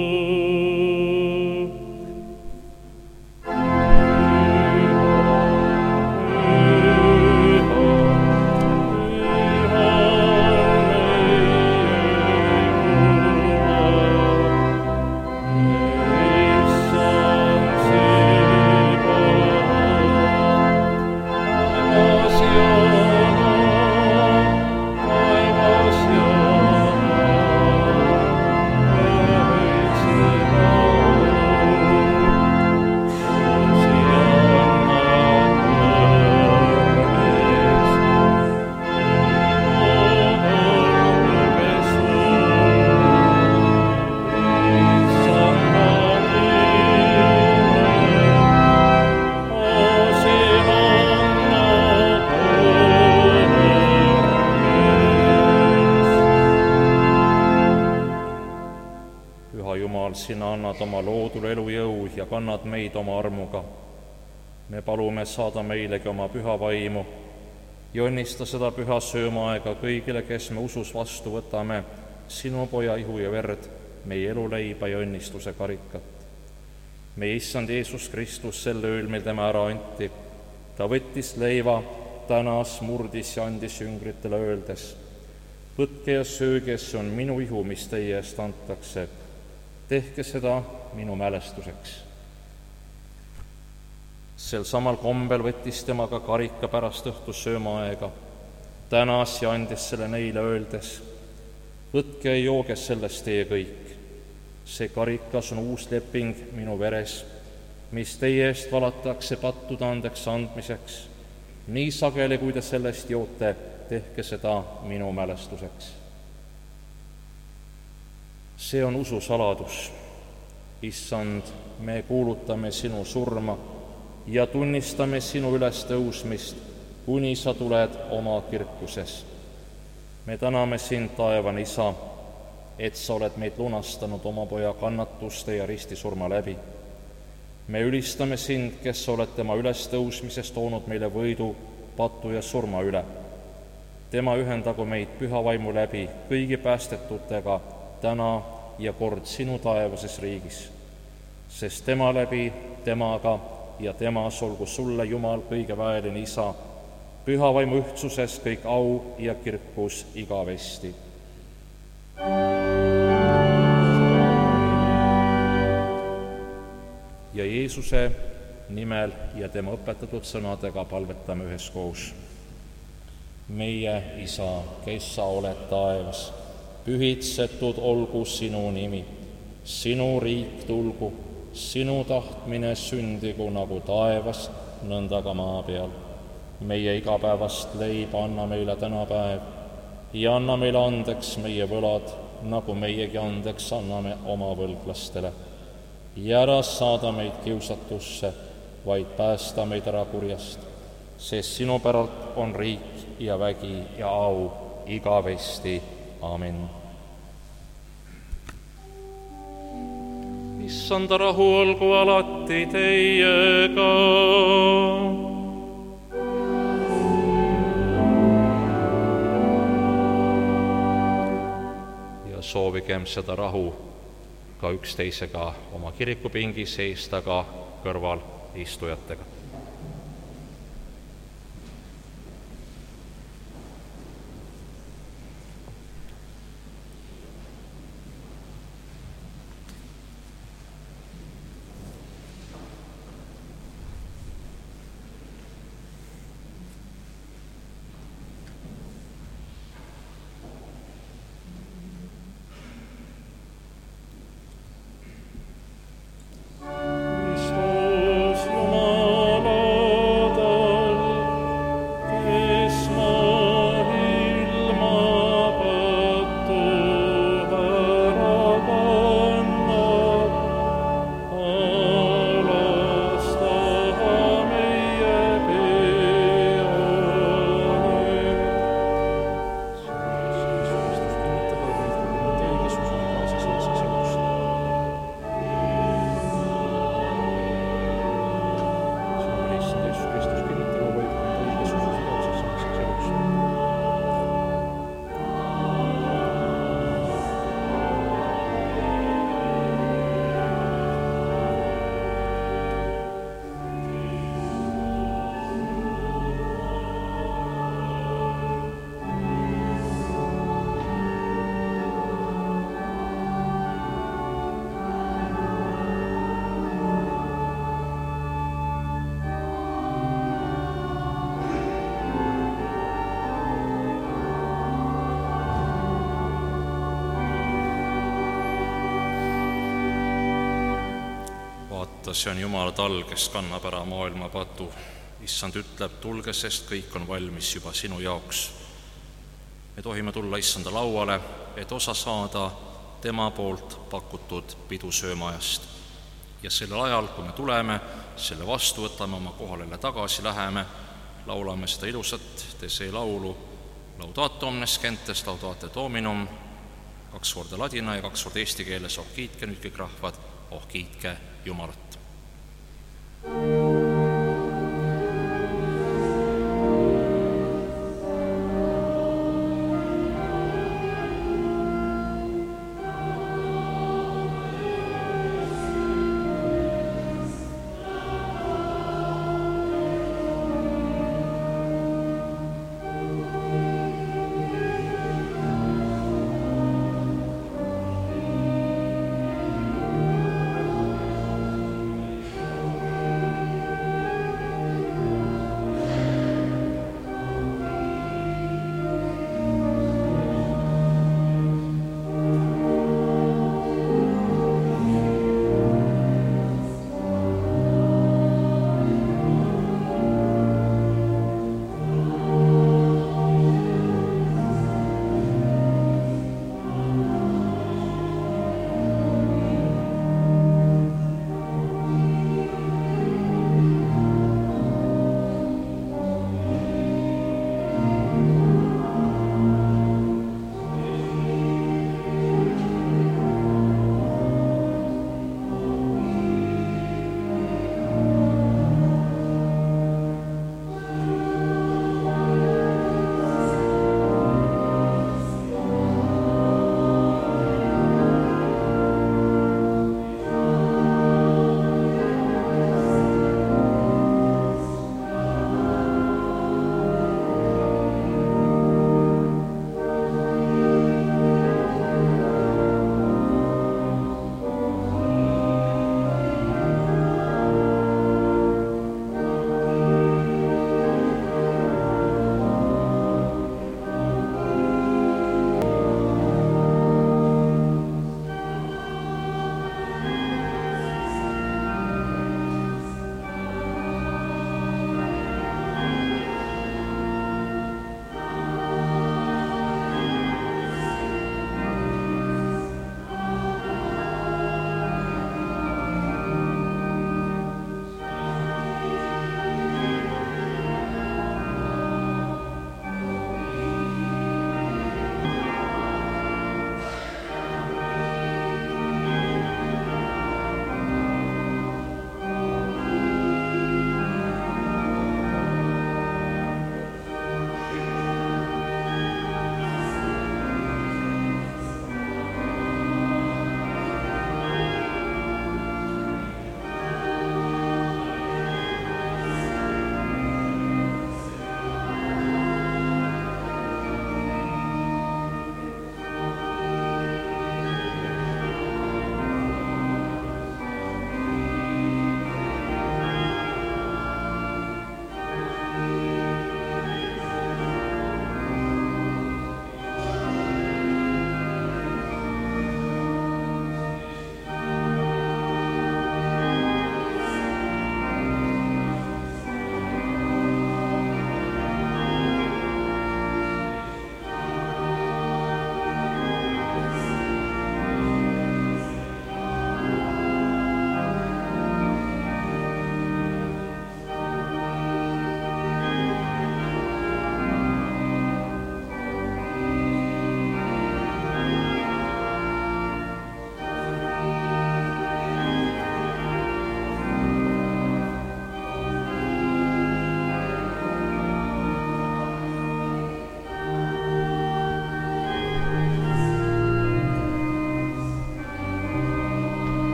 Sina annad oma loodule elujõu ja kannad meid oma armuga. Me palume saada meilegi oma püha vaimu ja õnnista seda püha söömaaega kõigile, kes me usus vastu võtame sinu poja ihu ja verd, meie eluleiba ja õnnistuse karikat. Meie Issand Jeesus Kristus sel ööl, mil tema ära anti, ta võttis leiva, tänas, murdis ja andis jüngritele öeldes: võtke ja sööge, see on minu ihu, mis teie eest antakse. Tehke seda minu mälestuseks. Sel samal kombel võttis tema ka karika pärast õhtus söömaaega, tänas ja andis selle neile öeldes: võtke ja jooge sellest teie kõik. See karikas on uus leping minu veres, mis teie eest valatakse pattude andeks andmiseks. Nii sageli, kui te sellest joote, tehke seda minu mälestuseks. See on usu saladus. Issand, me kuulutame sinu surma ja tunnistame sinu ülestõusmist, kuni sa tuled oma kirkuses. Me täname sind, taevane Isa, et sa oled meid lunastanud oma poja kannatuste ja ristisurma läbi. Me ülistame sind, kes sa oled tema ülestõusmisest toonud meile võidu patu ja surma üle. Tema ühendagu meid püha vaimu läbi kõigi päästetutega täna ja kord sinu taevases riigis, sest tema läbi, temaga ja temas olgu sulle, Jumal, kõigeväeline Isa, püha vaimu ühtsuses kõik au ja kirkus igavesti. Ja Jeesuse nimel ja tema õpetatud sõnadega palvetame üheskoos. Meie Isa, kes sa oled taevas, pühitsetud olgu sinu nimi, sinu riik tulgu, sinu tahtmine sündigu nagu taevas, nõnda ka maa peal. Meie igapäevast leiba anna meile täna päev ja anna meile andeks meie võlad, nagu meiegi andeks anname oma võlglastele. Ja ära saada meid kiusatusse, vaid päästa meid ära kurjast, sest sinu päralt on riik ja vägi ja au igavesti. Amen. Issanda rahu olgu alati teiega. soovigem seda rahu ka üksteisega oma kirikupingi seest, aga kõrval istujatega. See on Jumala talg, kes kannab ära maailma patu. Issand ütleb, tulge, sest kõik on valmis juba sinu jaoks. Me tohime tulla Issanda lauale, et osa saada tema poolt pakutud pidusöömajast. Ja sellel ajal, kui me tuleme, selle vastu võtame, oma kohale tagasi läheme, laulame seda ilusat Te laulu Laudato omnes gentes, Laudate Dominum, kaks korda ladina ja kaks korda eesti keeles, oh kiitke nüüd kõik rahvad, oh kiitke Jumalat.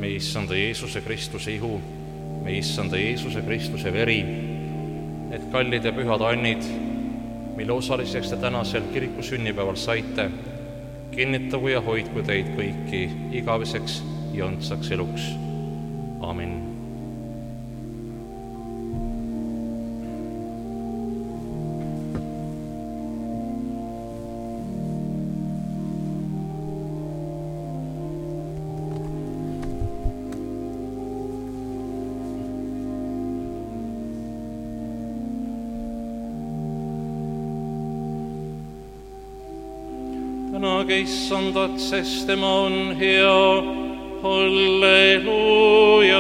meie issanda Jeesuse Kristuse ihu, meie issanda Jeesuse Kristuse veri, need kallid ja pühad annid, mille osaliseks te tänasel kiriku sünnipäeval saite, kinnitagu ja hoidku teid kõiki igaveseks ja õndsaks eluks. Amin. tänage issandat, sest tema on hea. Halleluuja.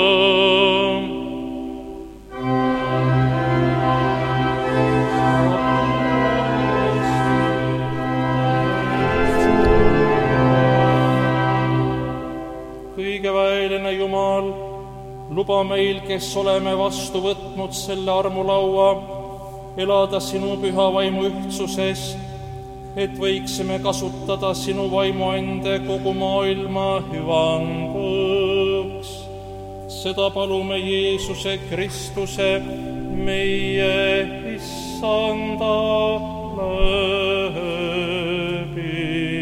Kõigeväeline Jumal, luba meil, kes oleme vastu võtnud selle armulaua, elada sinu püha vaimu ühtsuses, et võiksime kasutada sinu vaimuande kogu maailma hüvanguks. Seda palume Jeesuse Kristuse, meie issanda läbi.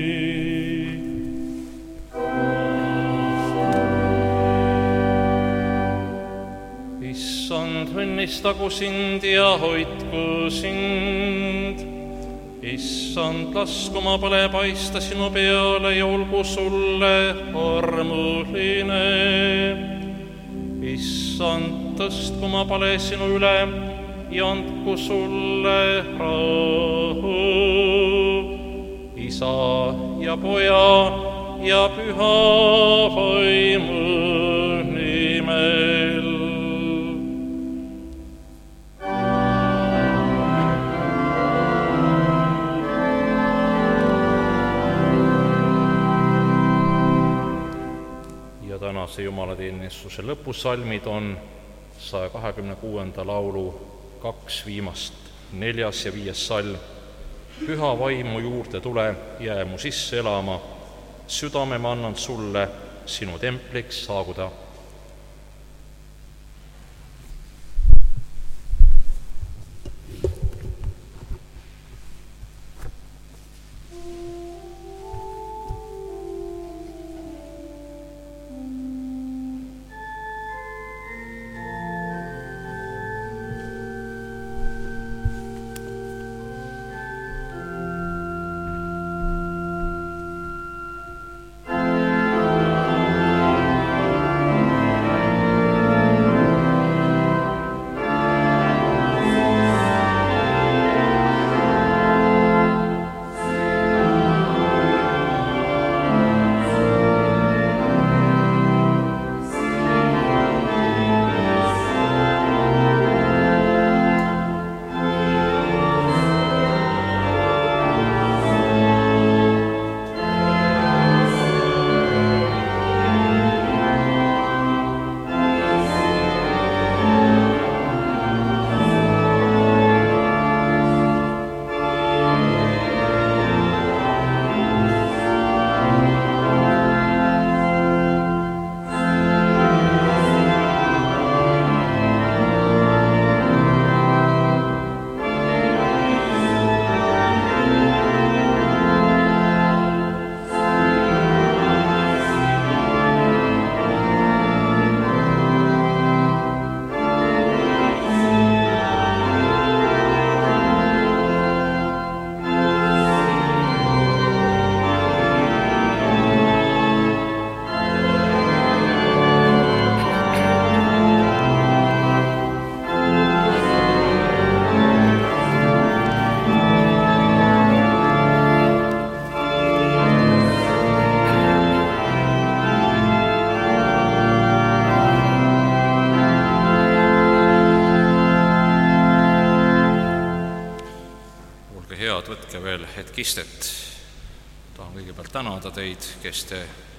Issand, õnnistagu sind ja hoidku sind. Issand, lasku oma pale paista sinu peale ja olgu sulle armuline. Issand, tõstku oma pale sinu üle ja andku sulle rahu. Isa ja Poja ja Püha Vaimu nimel. Tänase jumalateenistuse lõpusalmid on saja kahekümne kuuenda laulu kaks viimast, neljas ja viies salm. Püha vaimu juurde tule, jää mu sisse elama, südame ma annan sulle, sinu templiks saagu ta. Kistet. Tahan kõigepealt tänada teid, kes te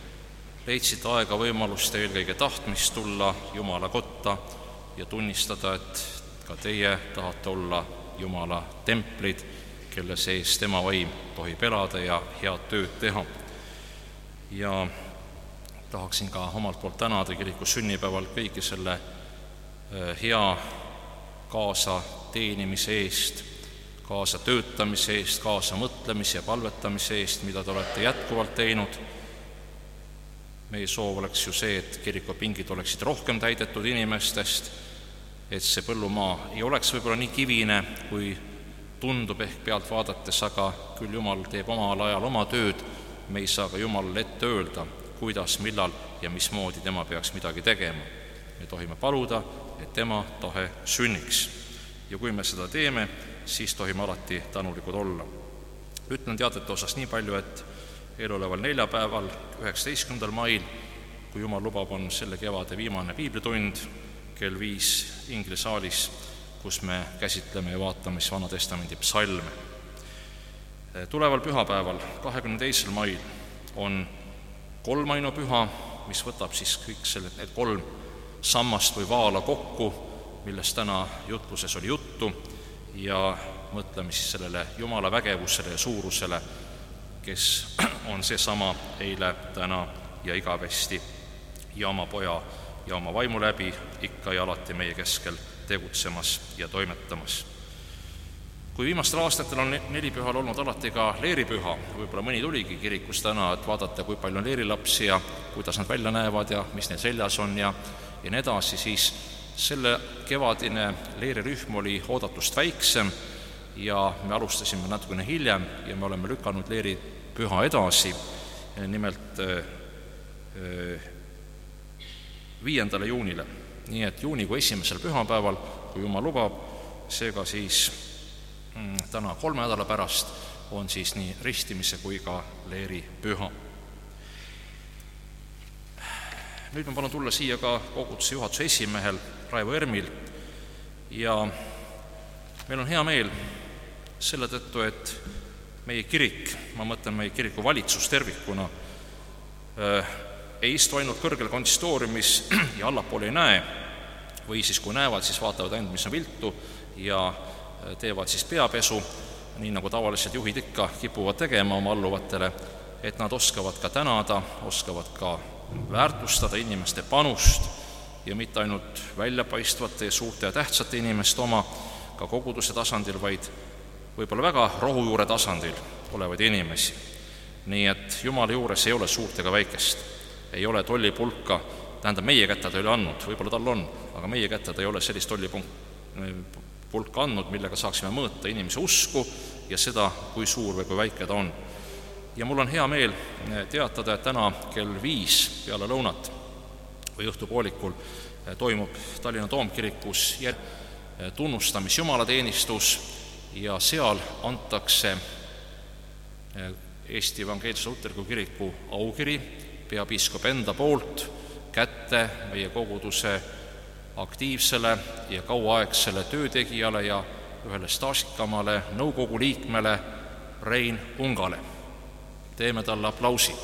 leidsite aega võimalust ja eelkõige tahtmist tulla Jumala kotta ja tunnistada, et ka teie tahate olla Jumala templid, kelle sees tema vaim tohib elada ja head tööd teha. Ja tahaksin ka omalt poolt tänada kiriku sünnipäeval kõigi selle hea kaasa teenimise eest, kaasa töötamise eest, kaasa mõtlemise ja palvetamise eest, mida te olete jätkuvalt teinud. Meie soov oleks ju see, et kirikupingid oleksid rohkem täidetud inimestest, et see põllumaa ei oleks võib-olla nii kivine, kui tundub ehk pealt vaadates, aga küll Jumal teeb omal ajal oma tööd, me ei saa ka Jumalale ette öelda, kuidas, millal ja mismoodi tema peaks midagi tegema. Me tohime paluda, et tema tahe sünniks. Ja kui me seda teeme, siis tohime alati tänulikud olla. Ütlen teadete osas nii palju, et eeloleval neljapäeval, üheksateistkümnendal mail, kui Jumal lubab, on selle kevade viimane piiblitund kell viis inglisaalis, kus me käsitleme ja vaatame siis Vana Testamendi psalme. Tuleval pühapäeval, kahekümne teisel mail, on kolmainupüha, mis võtab siis kõik selle, need kolm sammast või vaala kokku, millest täna jutluses oli juttu, ja mõtleme siis sellele Jumala vägevusele ja suurusele, kes on seesama eile, täna ja igavesti ja oma poja ja oma vaimu läbi ikka ja alati meie keskel tegutsemas ja toimetamas. Kui viimastel aastatel on nelipühal olnud alati ka leeripüha, võib-olla mõni tuligi kirikus täna, et vaadata, kui palju on leerilapsi ja kuidas nad välja näevad ja mis neil seljas on ja, ja nii edasi, siis selle kevadine leerirühm oli oodatust väiksem ja me alustasime natukene hiljem ja me oleme lükanud leeripüha edasi, nimelt viiendale juunile. Nii et juunikuu esimesel pühapäeval, kui Jumal lubab, seega siis täna kolme nädala pärast on siis nii ristimise kui ka leeripüha. Nüüd ma palun tulla siia ka koguduse juhatuse esimehel Raivo Ermil ja meil on hea meel selle tõttu, et meie kirik, ma mõtlen meie kiriku valitsus tervikuna, ei istu ainult kõrgel konsistooriumis ja allapoole ei näe, või siis kui näevad, siis vaatavad ainult, mis on viltu ja teevad siis peapesu, nii nagu tavaliselt juhid ikka kipuvad tegema oma alluvatele, et nad oskavad ka tänada, oskavad ka väärtustada inimeste panust ja mitte ainult väljapaistvate, suurte ja tähtsate inimeste oma ka koguduse tasandil, vaid võib-olla väga rohujuure tasandil olevaid inimesi. Nii et Jumala juures ei ole suurt ega väikest, ei ole tollipulka, tähendab meie kätte ta ei ole andnud, võib-olla tal on, aga meie kätte ta ei ole sellist tollipulka andnud, millega saaksime mõõta inimese usku ja seda, kui suur või kui väike ta on. Ja mul on hea meel teatada, et täna kell viis peale lõunat või õhtupoolikul toimub Tallinna Toomkirikus tunnustamis jumalateenistus ja seal antakse Eesti Evangeelse Luterliku Kiriku aukiri peapiiskop enda poolt kätte meie koguduse aktiivsele ja kauaaegsele töötegijale ja ühele staažikamale nõukogu liikmele Rein Ungale. Teeme talle aplausi.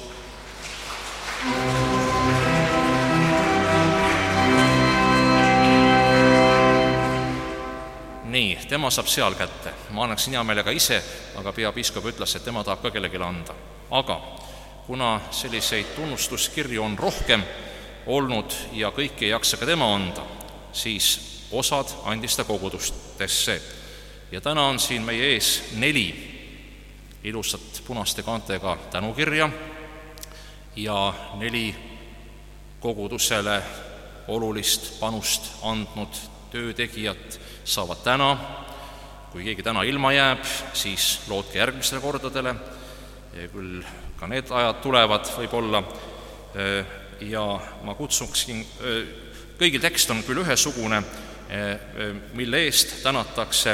Nii, tema saab seal kätte. Ma annaksin hea meelega ise, aga peapiiskop ütles, et tema tahab ka kellelegi anda. Aga kuna selliseid tunnustuskirju on rohkem olnud ja kõiki ei jaksa ka tema anda, siis osad andis ta kogudustesse. Ja täna on siin meie ees neli ilusat punaste kaantega tänukirja ja neli kogudusele olulist panust andnud töötegijat saavad täna. Kui keegi täna ilma jääb, siis lootke järgmistele kordadele, küll ka need ajad tulevad võib-olla. Ja ma kutsuksin, kõigil tekst on küll ühesugune, mille eest tänatakse.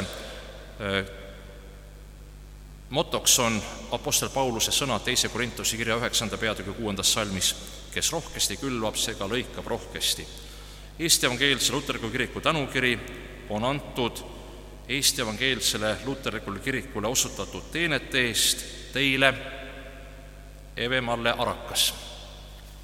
Motoks on apostel Pauluse sõnad teise Korintuse kirja üheksanda peatüki kuuendas salmis, kes rohkesti külvab, see ka lõikab rohkesti. Eesti Evangeelse Luterliku Kiriku tänukiri on antud Eesti Evangeelsele Luterlikule Kirikule osutatud teenete eest teile, Eve-Malle Arakas.